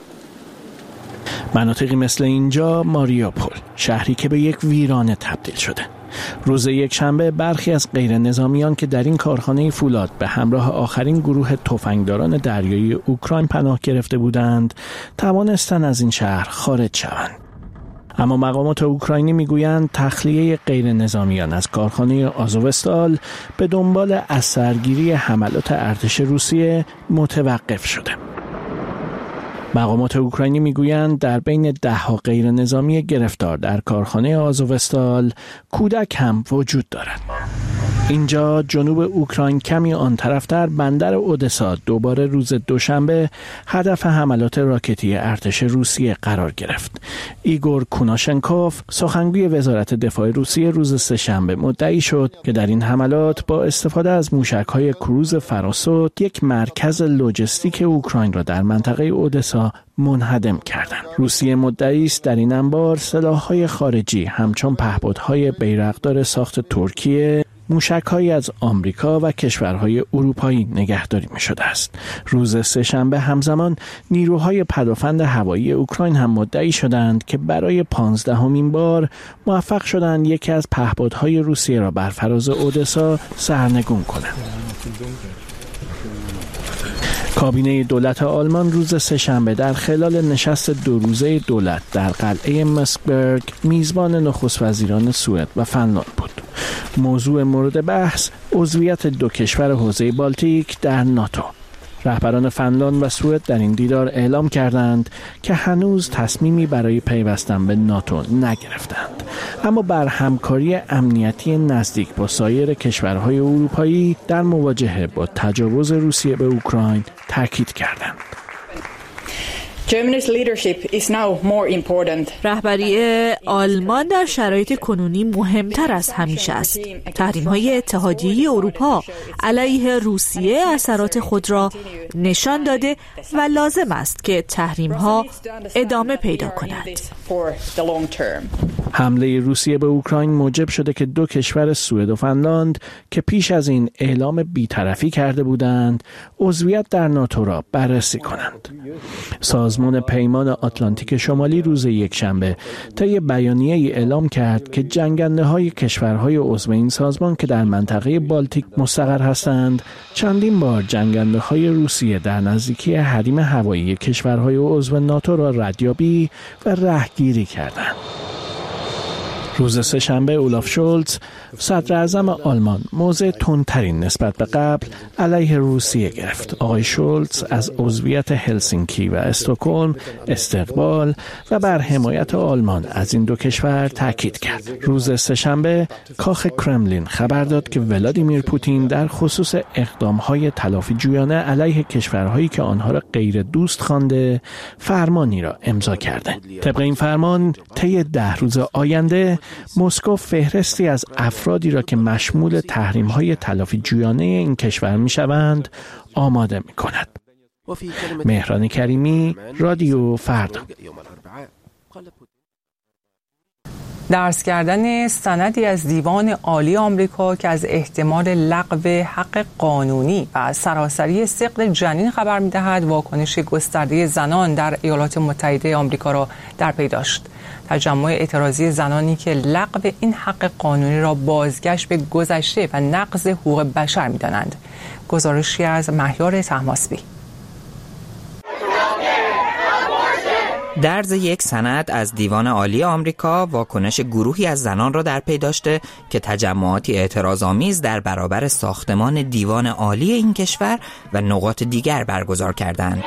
مناطقی مثل اینجا ماریوپول، شهری که به یک ویرانه تبدیل شده. روز یک شنبه برخی از غیر نظامیان که در این کارخانه فولاد به همراه آخرین گروه تفنگداران دریایی اوکراین پناه گرفته بودند، توانستند از این شهر خارج شوند. اما مقامات اوکراینی میگویند تخلیه غیر نظامیان از کارخانه آزوستال به دنبال اثرگیری حملات ارتش روسیه متوقف شده. مقامات اوکراینی میگویند در بین ده ها غیر نظامی گرفتار در کارخانه آزوستال کودک هم وجود دارد. اینجا جنوب اوکراین کمی آن طرفتر بندر اودسا دوباره روز دوشنبه هدف حملات راکتی ارتش روسیه قرار گرفت. ایگور کوناشنکوف سخنگوی وزارت دفاع روسیه روز سه‌شنبه مدعی شد که در این حملات با استفاده از موشک‌های کروز فراسوت یک مرکز لوجستیک اوکراین را در منطقه اودسا منهدم کردند. روسیه مدعی است در این انبار سلاح‌های خارجی همچون پهپادهای بیرقدار ساخت ترکیه، موشک‌هایی از آمریکا و کشورهای اروپایی نگهداری می‌شده است. روز سه‌شنبه همزمان نیروهای پدافند هوایی اوکراین هم مدعی شدند که برای پانزدهمین بار موفق شدند یکی از پهپادهای روسیه را بر فراز اودسا سرنگون کنند. کابینه دولت آلمان روز سه‌شنبه در خلال نشست دو روزه دولت در قلعه مسکبرگ میزبان نخست وزیران سوئد و فنلاند بود. موضوع مورد بحث عضویت دو کشور حوزه بالتیک در ناتو. رهبران فنلاند و سوئد در این دیدار اعلام کردند که هنوز تصمیمی برای پیوستن به ناتو نگرفتند، اما بر همکاری امنیتی نزدیک با سایر کشورهای اروپایی در مواجهه با تجاوز روسیه به اوکراین تاکید کردند. رهبری آلمان در شرایط کنونی مهمتر از همیشه است. تحریم‌های اتحادیه اروپا علیه روسیه اثرات خود را نشان داده و لازم است که تحریم‌ها ادامه پیدا کند. حمله روسیه به اوکراین موجب شده که دو کشور سوئد و فنلاند که پیش از این اعلام بی‌طرفی کرده بودند، عضویت در ناتو را بررسی کنند. سازمان پیمان آتلانتیک شمالی روز یکشنبه طی بیانیه‌ای اعلام کرد که جنگنده‌های کشورهای عضو این سازمان که در منطقه بالتیک مستقر هستند، چندین بار جنگنده‌های روسیه در نزدیکی حریم هوایی کشورهای عضو ناتو را ردیابی و رهگیری کردند. روز سه‌شنبه اولاف شولتز صدر اعظم آلمان موضع تندترین نسبت به قبل علیه روسیه گرفت. آقای شولتز از عضویت هلسینکی و استکهلم استقبال و بر حمایت آلمان از این دو کشور تاکید کرد. روز سه‌شنبه کاخ کرملین خبر داد که ولادیمیر پوتین در خصوص اقدام‌های تلافی جویانه علیه کشورهایی که آنها را غیر دوست خوانده فرمانی را امضا کرده. طبق این فرمان طی ده روز آینده مسکو فهرستی از افرادی را که مشمول تحریم‌های تلافی جویانه این کشور می‌شوند آماده می‌کند. مهران کریمی، رادیو فردا. درس کردن سندی از دیوان عالی آمریکا که از احتمال لغو حق قانونی و سراسری سقط جنین خبر می‌دهد، واکنش گسترده زنان در ایالات متحده آمریکا را در پی داشت. تجمع اعتراضی زنانی که لغو این حق قانونی را بازگشت به گذشته و نقض حقوق بشر می‌دانند. گزارشی از مهیار طهماسبی. درز یک سند از دیوان عالی آمریکا واکنش گروهی از زنان را در پی داشته که تجمعاتی اعتراض‌آمیز در برابر ساختمان دیوان عالی این کشور و نقاط دیگر برگزار کردند.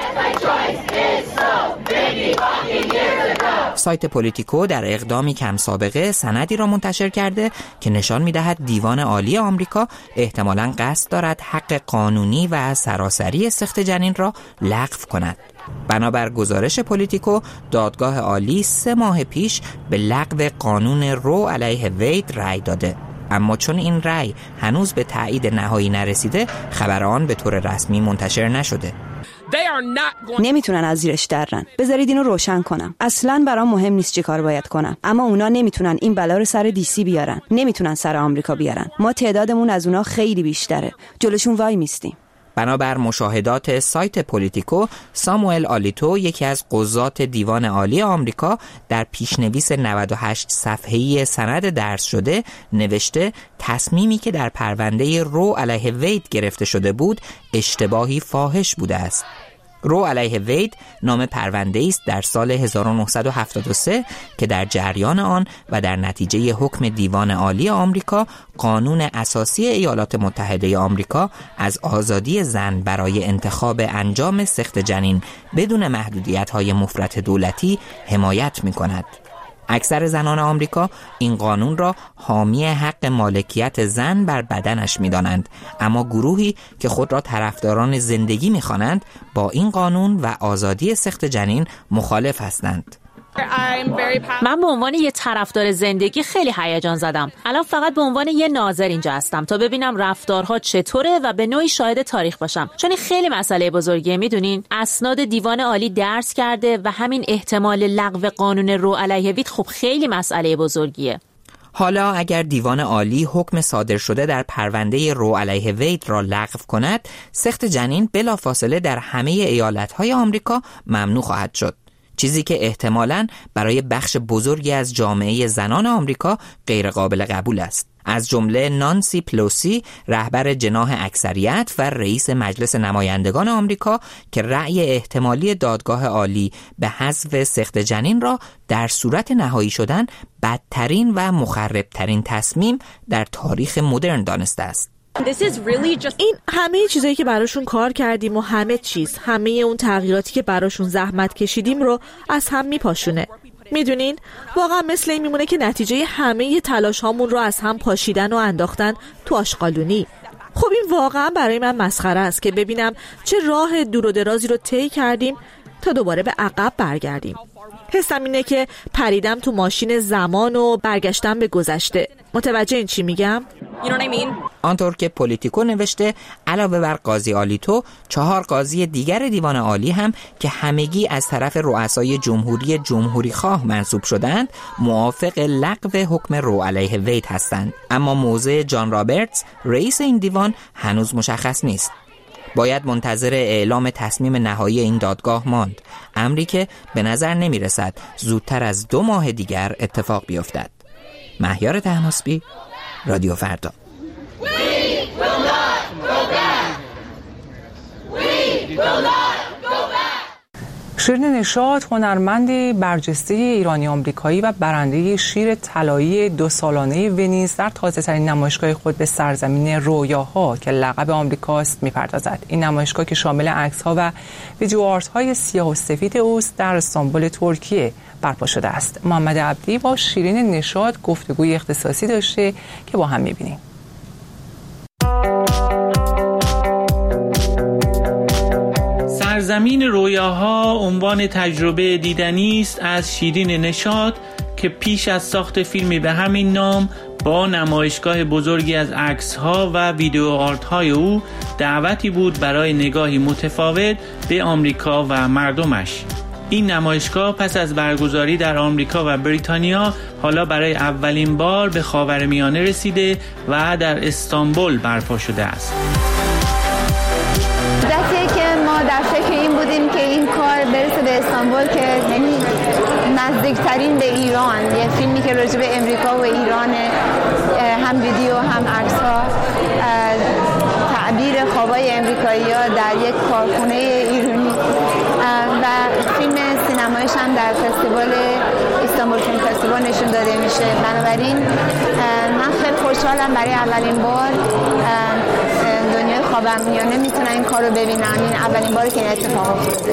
سایت پولیتیکو در اقدامی کم سابقه سندی را منتشر کرده که نشان می‌دهد دیوان عالی آمریکا احتمالاً قصد دارد حق قانونی و سراسری سقط جنین را لغو کند. بنابر گزارش پولیتیکو، دادگاه عالی سه ماه پیش به لغو قانون رو علیه وید رأی داده، اما چون این رأی هنوز به تایید نهایی نرسیده، خبر آن به طور رسمی منتشر نشده. نمیتونن از زیرش درن. بذارید اینو روشن کنم. اصلاً برام مهم نیست چی کار باید کنم، اما اونا نمیتونن این بلا رو سر دی سی بیارن. نمیتونن سر آمریکا بیارن. ما تعدادمون از اونا خیلی بیشتره. جلوشون وای میستیم. بنابر مشاهدات سایت پولیتیکو، ساموئل آلیتو، یکی از قضات دیوان عالی آمریکا، در پیشنویس نود و هشت صفحه‌ای سند درس شده نوشته تصمیمی که در پرونده رو علیه وید گرفته شده بود اشتباهی فاحش بوده است. رو علیه وید نام پرونده‌ای است در سال هزار و نهصد و هفتاد و سه که در جریان آن و در نتیجه حکم دیوان عالی آمریکا قانون اساسی ایالات متحده آمریکا از آزادی زن برای انتخاب انجام سقط جنین بدون محدودیت‌های مفرط دولتی حمایت می‌کند. اکثر زنان آمریکا این قانون را حامی حق مالکیت زن بر بدنش می‌دانند، اما گروهی که خود را طرفداران زندگی می‌خوانند با این قانون و آزادی سقط جنین مخالف هستند. من به عنوان یه طرفدار زندگی خیلی هیجان زدم. الان فقط به عنوان یه ناظر اینجا هستم تا ببینم رفتارها چطوره و به نوعی شاهد تاریخ باشم، چون این خیلی مسئله بزرگیه. میدونین اسناد دیوان عالی درس کرده و همین احتمال لغو قانون رو علیه وید خب خیلی مسئله بزرگیه. حالا اگر دیوان عالی حکم صادر شده در پرونده رو علیه وید را لغو کند، سقط جنین بلافاصله در همه ایالت‌های آمریکا ممنوع خواهد شد، چیزی که احتمالاً برای بخش بزرگی از جامعه زنان آمریکا غیر قابل قبول است. از جمله نانسی پلوسی، رهبر جناح اکثریت و رئیس مجلس نمایندگان آمریکا، که رأی احتمالی دادگاه عالی به حذف سقط جنین را در صورت نهایی شدن بدترین و مخربترین تصمیم در تاریخ مدرن دانسته است. این همه چیزایی که براشون کار کردیم و همه چیز، همه اون تغییراتی که براشون زحمت کشیدیم رو از هم میپاشونه. میدونین واقعا مثل این میمونه که نتیجه همه تلاش هامون رو از هم پاشیدن و انداختن تو آشغالونی. خب این واقعا برای من مسخره است که ببینم چه راه دور و درازی رو طی کردیم تا دوباره به عقب برگردیم. حسم اینه که پریدم تو ماشین زمان و برگشتم به گذشته. متوجه این چی میگم؟ You know what I mean? آنطور که پولیتیکو نوشته، علاوه بر قاضی آلیتو، چهار قاضی دیگر دیوان عالی هم که همگی از طرف رؤسای جمهوری جمهوری خواه منصوب شدند، موافق لغو حکم رو علیه وید هستند. اما موضع جان رابرتس، رئیس این دیوان، هنوز مشخص نیست. باید منتظر اعلام تصمیم نهایی این دادگاه ماند، امری که به نظر نمی رسد زودتر از دو ماه دیگر اتفاق بیفتد. مهیار طهماسبی، رادیو فردا. شیرین نشاط، هنرمند برجسته ایرانی آمریکایی و برنده شیر طلایی دو سالانه ونیز، در تازه‌ترین نمایشگاه خود به سرزمین رویاها که لقب آمریکاست می‌پردازد. این نمایشگاه که شامل عکس‌ها و ویدیو آرت‌های سیاه و سفید اوست، در استانبول ترکیه برپا شده است. محمد عبدی با شیرین نشاط گفتگوی اختصاصی داشته که با هم می‌بینیم. سرزمین رویاها عنوان تجربه دیدنی است از شیرین نشاط که پیش از ساخت فیلمی به همین نام با نمایشگاه بزرگی از عکس‌ها و ویدیو آرت‌های او دعوتی بود برای نگاهی متفاوت به آمریکا و مردمش. این نمایشگاه پس از برگزاری در آمریکا و بریتانیا حالا برای اولین بار به خاورمیانه رسیده و در استانبول برپا شده است. دستی که ما در فکر این بودیم که این کار برسه به استانبول که یعنی نزدیکترین به ایران، یه فیلمی که راجع به امریکا و ایران، هم ویدیو هم عکس‌ها، تعبیر خوابای امریکایی‌ها در یک کارخونه ایرانی و فیلم سینمایش هم در فستیوال استانبول فیلم فستیوال نشون داده میشه. بنابراین من خیلی خوشحالم برای اولین بار دنیای خاورمیانه میتونن این کار رو ببینن. این اولین باری که این اتفاق افتاده.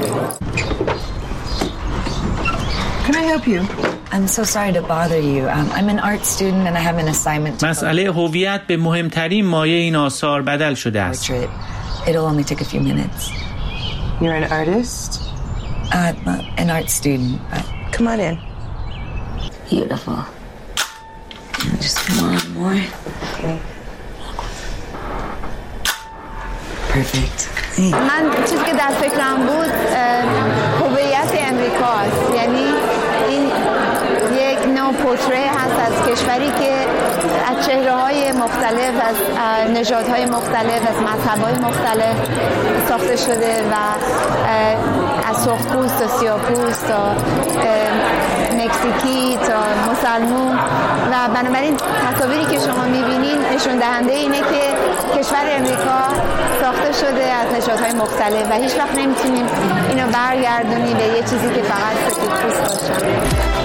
Can I help you? I'm so sorry to bother you. Um, I'm an art student and I have an assignment. مسئله هویت به مهمترین مایه این آثار بدل شده است. It'll only take a few minutes. You're an artist? Uh, an art student. Uh, Come on in. Beautiful. Just one more. Okay. Perfect. من چیزی که در فکرم بود هویت امریکاست، یعنی این یک نوع پورتری هست از کشوری که از چهره‌های مختلف، از نژادهای مختلف، از مذهب‌های مختلف ساخته شده و از سرخپوست تا سیاه‌پوست تا مکزیکی تا مسلمون و بنابراین تصاویری که شما می‌بینین نشون دهنده اینه که کشور امریکا ساخته شده از نژادهای مختلف و هیچ وقت نمیتونیم اینو برگردونی به یه چیزی که فقط سفیدپوست باشه.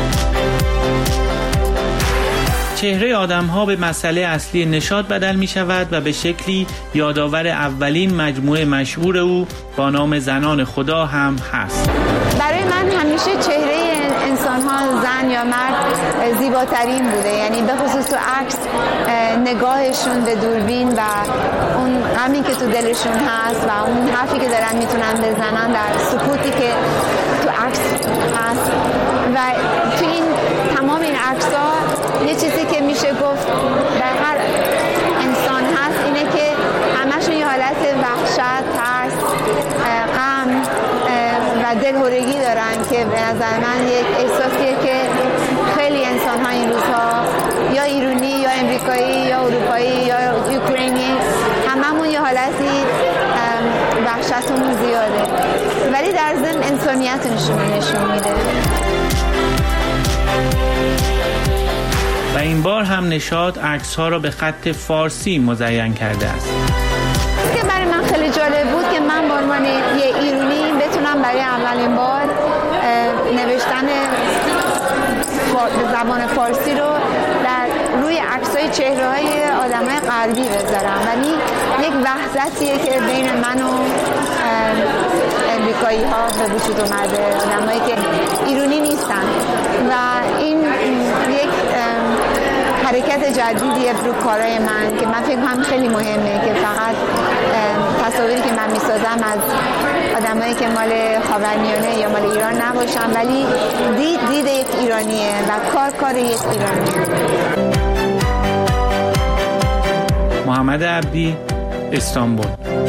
چهره آدم‌ها به مسئله اصلی نشاط بدل می‌شود و به شکلی یادآور اولین مجموعه مشهور او با نام زنان خدا هم هست. برای من همیشه چهره انسان‌ها، زن یا مرد، زیباترین بوده، یعنی به خصوص تو عکس نگاهشون به دوربین و اون غمی که تو دلشون هست و اون حرفی که دارن میتونن بزنن در سکوتی که تو عکس هست و تو این تمام این عکس‌ها یه چیزی که میشه گفت در هر انسان هست اینه که همشون یه حالت وحشت، ترس، غم و دلهرگی دارن که به نظر من یک احساسیه که خیلی انسان ها این روزها یا ایرانی یا امریکایی یا اروپایی یا اوکراینی هممون یه حالتی وحشتمون زیاده ولی در ضمن انسانیتشون نشون میده. و این بار هم نشاط عکس‌ها را به خط فارسی مزین کرده است. که برای من خیلی جالب بود که من به عنوان یه ایرانی بتونم برای اولین بار نوشتن زبان فارسی رو در روی عکس‌های چهره‌های آدم‌های غربی بذارم. ولی یک وحدتیه که بین من و امریکایی‌ها به وجود اومده، آدمایی که ایرانی نیستن و این یک حرکت جدیدیه رو کارهای من که من فکر کنم خیلی مهمه که فقط تصاویری که من میسازم از آدمایی که مال خاورمیانه یا مال ایران نباشن، ولی دید دید یک ایرانیه و کار کار یک ایرانیه. محمد عبدی، استانبول.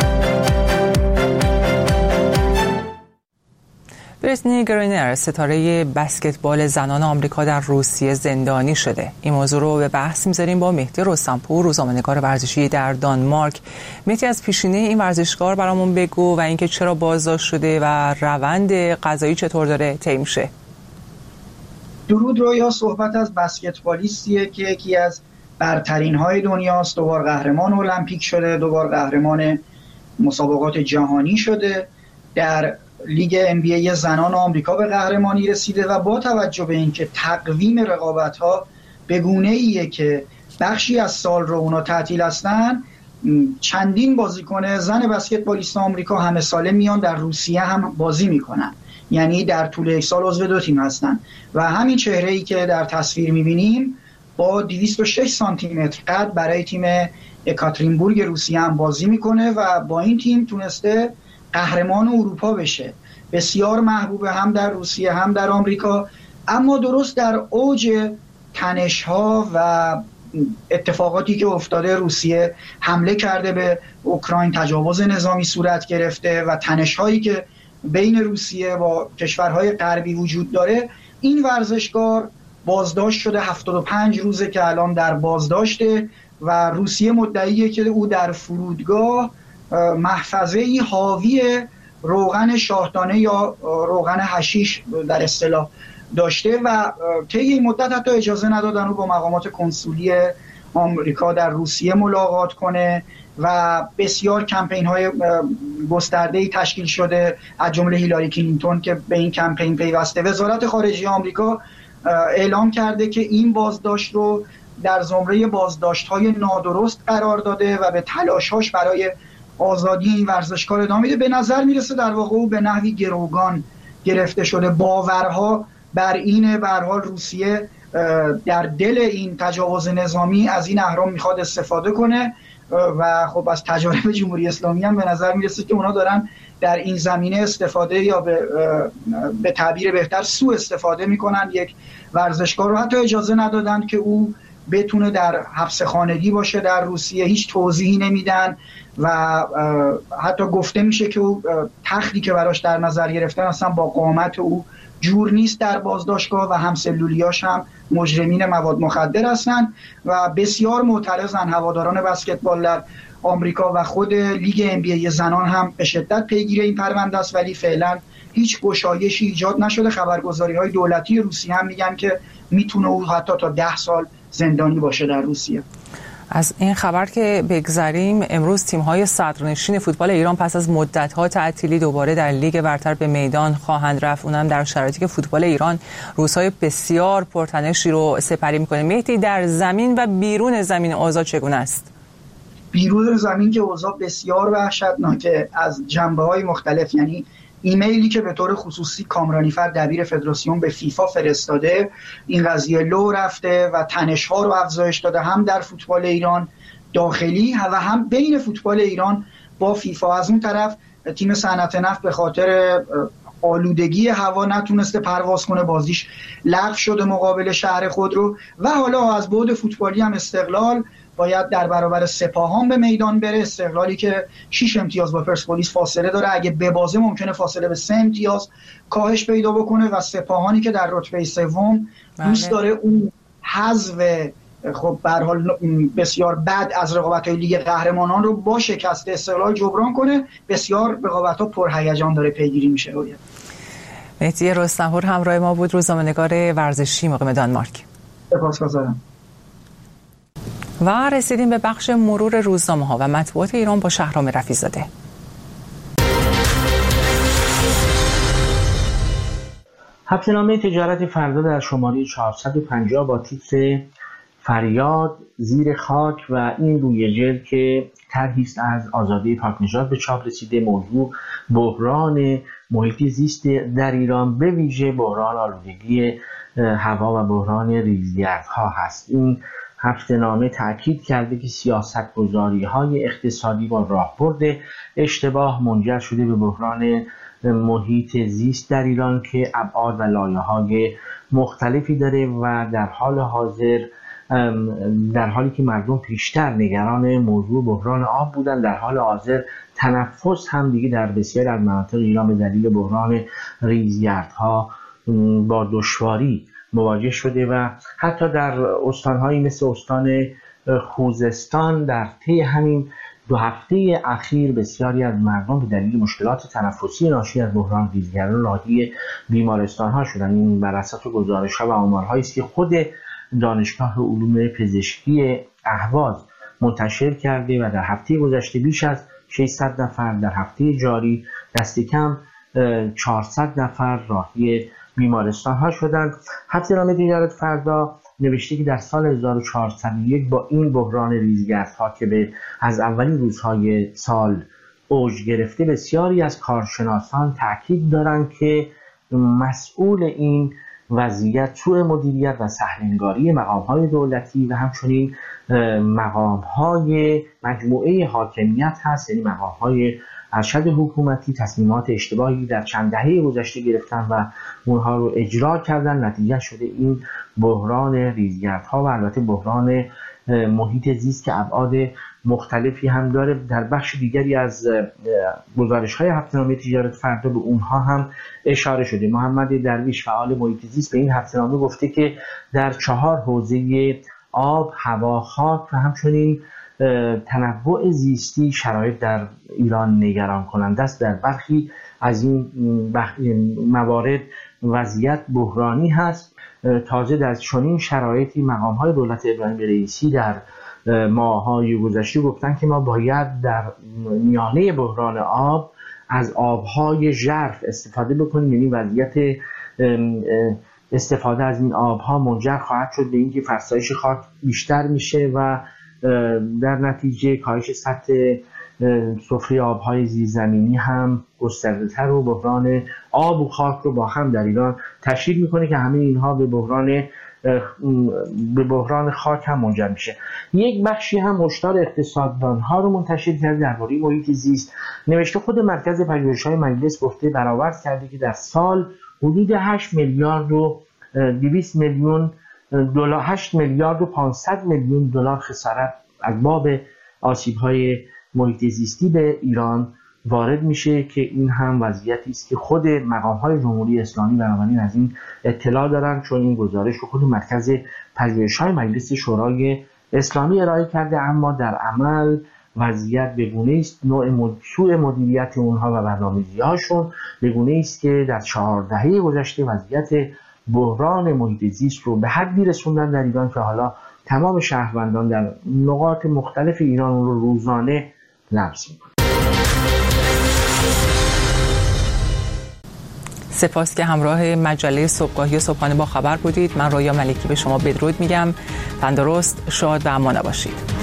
بریتنی گرینر، ستاره بسکتبال زنان آمریکا، در روسیه زندانی شده. این موضوع رو به بحث می‌ذاریم با مهدی رستمپور، روزنامه‌نگار ورزشی در دانمارک. مهدی، از پیشینه این ورزشکار برامون بگو و اینکه چرا بازداشت شده و روند قضایی چطور داره طی میشه. درود رویا. صحبت از بسکتبالیستیه که یکی از برترین های دنیاست. دوبار قهرمان المپیک شده، دوبار قهرمان مسابقات جهانی شده، در لیگ ام بی ای زنان آمریکا به قهرمانی رسیده و با توجه به اینکه تقویم رقابت‌ها به گونه‌ایه که بخشی از سال رو اونا تعطیل هستن، چندین بازیکن زن بسکتبالیست آمریکا همه ساله میان در روسیه هم بازی میکنن، یعنی در طول یک سال عضو دو تیم هستن و همین چهره‌ای که در تصویر می‌بینیم با دویست و شش سانتی متر قد برای تیم اکاترینبورگ روسیه هم بازی میکنه و با این تیم تونسته قهرمان اروپا بشه. بسیار محبوبه هم در روسیه هم در آمریکا، اما درست در اوج تنش‌ها و اتفاقاتی که افتاده، روسیه حمله کرده به اوکراین، تجاوز نظامی صورت گرفته و تنش‌هایی که بین روسیه با کشورهای غربی وجود داره، این ورزشکار بازداشت شده. هفتاد و پنج روزه که الان در بازداشته و روسیه مدعیه که او در فرودگاه محفظه‌ای حاوی روغن شاهدانه یا روغن حشیش در اصطلاح داشته و طی این مدت حتی اجازه ندادن او با مقامات کنسولی آمریکا در روسیه ملاقات کنه و بسیار کمپین‌های گسترده‌ای تشکیل شده، از جمله هیلاری کلینتون که به این کمپین پیوسته. وزارت خارجه آمریکا اعلام کرده که این بازداشت رو در زمره بازداشت‌های نادرست قرار داده و به تلاش‌هاش برای آزادی این ورزشکار ادامه میده. به نظر میرسه در واقع او به نحوی گروگان گرفته شده. باورها بر اینه به هر حال روسیه در دل این تجاوز نظامی از این اهرام میخواد استفاده کنه و خب از تجارب جمهوری اسلامی هم به نظر میرسه که اونا دارن در این زمینه استفاده یا به, به تعبیر بهتر سوء استفاده میکنن. یک ورزشکار رو حتی اجازه ندادن که او بتونه در حبس خانگی باشه در روسیه، هیچ توضیحی نمیدن و حتی گفته میشه که او تختی که براش در نظر گرفتن اصلا با قامت او جور نیست در بازداشتگاه و همسلولیاش هم مجرمین مواد مخدر هستن و بسیار معترضن هواداران بسکتبال در آمریکا و خود لیگ ام بی ای زنان هم به شدت پیگیر این پرونده است، ولی فعلا هیچ گشایشی ایجاد نشده. خبرگزاری‌های دولتی روسیه هم میگن که میتونه او حتی تا ده سال زندانی باشه در روسیه. از این خبر که بگذریم، امروز تیم‌های صدرنشین فوتبال ایران پس از مدت‌ها تعطیلی دوباره در لیگ برتر به میدان خواهند رفت، اونم در شرایطی که فوتبال ایران روزهای بسیار پرتنشی رو سپری می‌کنه. مهدی، در زمین و بیرون زمین اوضاع چگونه است؟ بیرون زمین که اوضاع بسیار وحشتناکه از جنبه‌های مختلف، یعنی ایمیلی که به طور خصوصی کامرانیفر دبیر فدراسیون به فیفا فرستاده، این قضیه لو رفته و تنش‌ها رو افزایش داده، هم در فوتبال ایران داخلی و هم بین فوتبال ایران با فیفا. از اون طرف تیم صنعت نفت به خاطر آلودگی هوا نتونسته پرواز کنه، بازیش لغو شده مقابل شهر خود رو و حالا از بعد فوتبالی هم استقلال باید در برابر سپاهان به میدان بره. استقلالی که شش امتیاز با پرسپولیس فاصله داره، اگه ببازه ممکنه فاصله به سه امتیاز کاهش پیدا بکنه و سپاهانی که در رتبه سوم دوست داره اون حذف خب به هر حال بسیار بد از رقابت‌های لیگ قهرمانان رو با شکست استقلال جبران کنه. بسیار رقابت‌ها پرهیجان داره پیگیری میشه. روی مهدی رستمپور همراه ما بود، روزنامه‌نگار ورزشی مقیم دانمارک. سپاسگزارم. و رسیدیم به بخش مرور روزنامه‌ها و مطبوعات ایران با شهرام رفیع‌زاده. هفته‌نامه تجارت فردا در شماره چهارصد و پنجاه با تیتر فریاد زیر خاک و این روی جلد که طرحی است از آزادی پاکنژاد به چاپ رسیده. موضوع بحران محیط زیست در ایران، به ویژه بحران آلودگی هوا و بحران ریزگردها هست. این هفته‌نامه تأکید کرده که سیاست‌گذاری‌های اقتصادی با راهبرد اشتباه منجر شده به بحران محیط زیست در ایران که ابعاد و لایه‌های مختلفی داره و در حال حاضر در حالی که مردم پیشتر نگران موضوع بحران آب بودن، در حال حاضر تنفس هم دیگه در بسیاری از مناطق ایران به دلیل بحران ریزگردها با دشواری مواجه شده و حتی در استان‌هایی مثل استان خوزستان در طی همین دو هفته اخیر بسیاری از مردم به دلیل مشکلات تنفسی ناشی از بحران ریزگردها راهی بیمارستان‌ها شدند. این بر اساس گزارش‌ها و آمارهایی است که خود دانشگاه علوم پزشکی اهواز منتشر کرده و در هفته گذشته بیش از ششصد نفر، در هفته جاری دست کم چهارصد نفر راهی بیمارستان ها شدند. هفته‌نامه تجارت فردا نوشته که در سال هزار و چهارصد و یک با این بحران ریزگردها که به از اولین روزهای سال اوج گرفته، بسیاری از کارشناسان تاکید دارند که مسئول این وضعیت سوء مدیریت و سهل‌انگاری مقام‌های دولتی و همچنین مقام‌های مجموعه حاکمیت هست، یعنی مقام‌های ارشد حکومتی تصمیمات اشتباهی در چند دهه گذشته گرفتن و اونها رو اجرا کردن، نتیجه شده این بحران ریزگردها و البته بحران محیط زیست که ابعاد مختلفی هم داره. در بخش دیگری از گزارش‌های هفته‌نامه تجارت فردا به اونها هم اشاره شده. محمد درویش فعال محیط زیست به این هفته‌نامه گفته که در چهار حوزه آب، هوا، خاک و همچنین تنوع زیستی شرایط در ایران نگران کننده است. در برخی از این موارد وضعیت بحرانی هست. تازه در چنین شرایطی مقام‌های دولت ابراهیم رئیسی در ماه‌های گذشته گفتن که ما باید در میانه بحران آب از آب‌های ژرف استفاده بکنیم، یعنی وضعیت استفاده از این آب‌ها منجر خواهد شد به اینکه فرسایش خاک بیشتر میشه و در نتیجه کاهش سطح سفره آب‌های زیرزمینی هم گسترده‌تر و بحران آب و خاک رو با هم در ایران تشدید میکنه که همه اینها به بحران به بحران خاک هم منجر میشه. یک بخشی هم هشدار اقتصاددان‌ها رو منتشر کرده درباره محیط زیست. نوشته خود مرکز پژوهش‌های مجلس گفته برآورد کرده که در سال حدود هشت میلیارد و دویست میلیون دلار هشت میلیارد و پانصد میلیون دلار خسارت از باب آسیب‌های محیط زیستی به ایران وارد میشه که این هم وضعیتی است که خود مقام‌های جمهوری اسلامی بنابراین از این اطلاع دارن، چون این گزارش رو خود مرکز پژوهش‌های مجلس شورای اسلامی ارائه کرده، اما در عمل وضعیت بگونه است، نوع سوء مدیریت اونها و برنامه‌ریزی‌هاشون بگونه است که در چهار دهه گذشته وضعیت بحران محیط زیست رو به حدی رسوندن در ایران که حالا تمام شهروندان در نقاط مختلف ایران رو روزانه لمس می‌کنند. سپاس که همراه مجله صبحگاهی صبحانه با خبر بودید. من رویا ملکی به شما بدرود میگم. تندرست، شاد و امان باشید.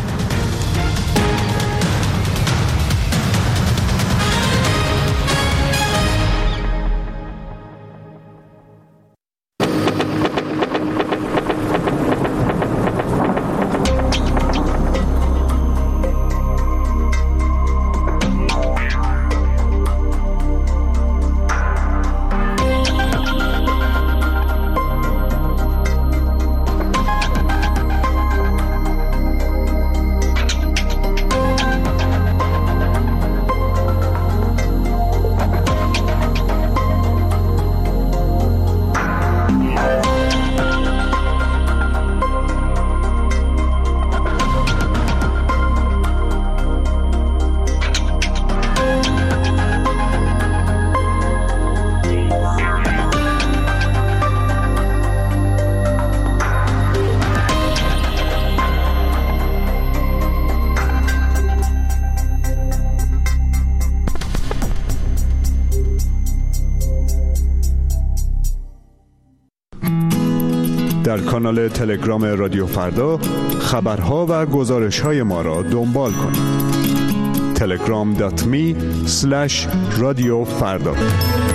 در کانال تلگرام رادیو فردا خبرها و گزارش‌های ما را دنبال کنید. تلگرام دات می اسلش رادیو فردا.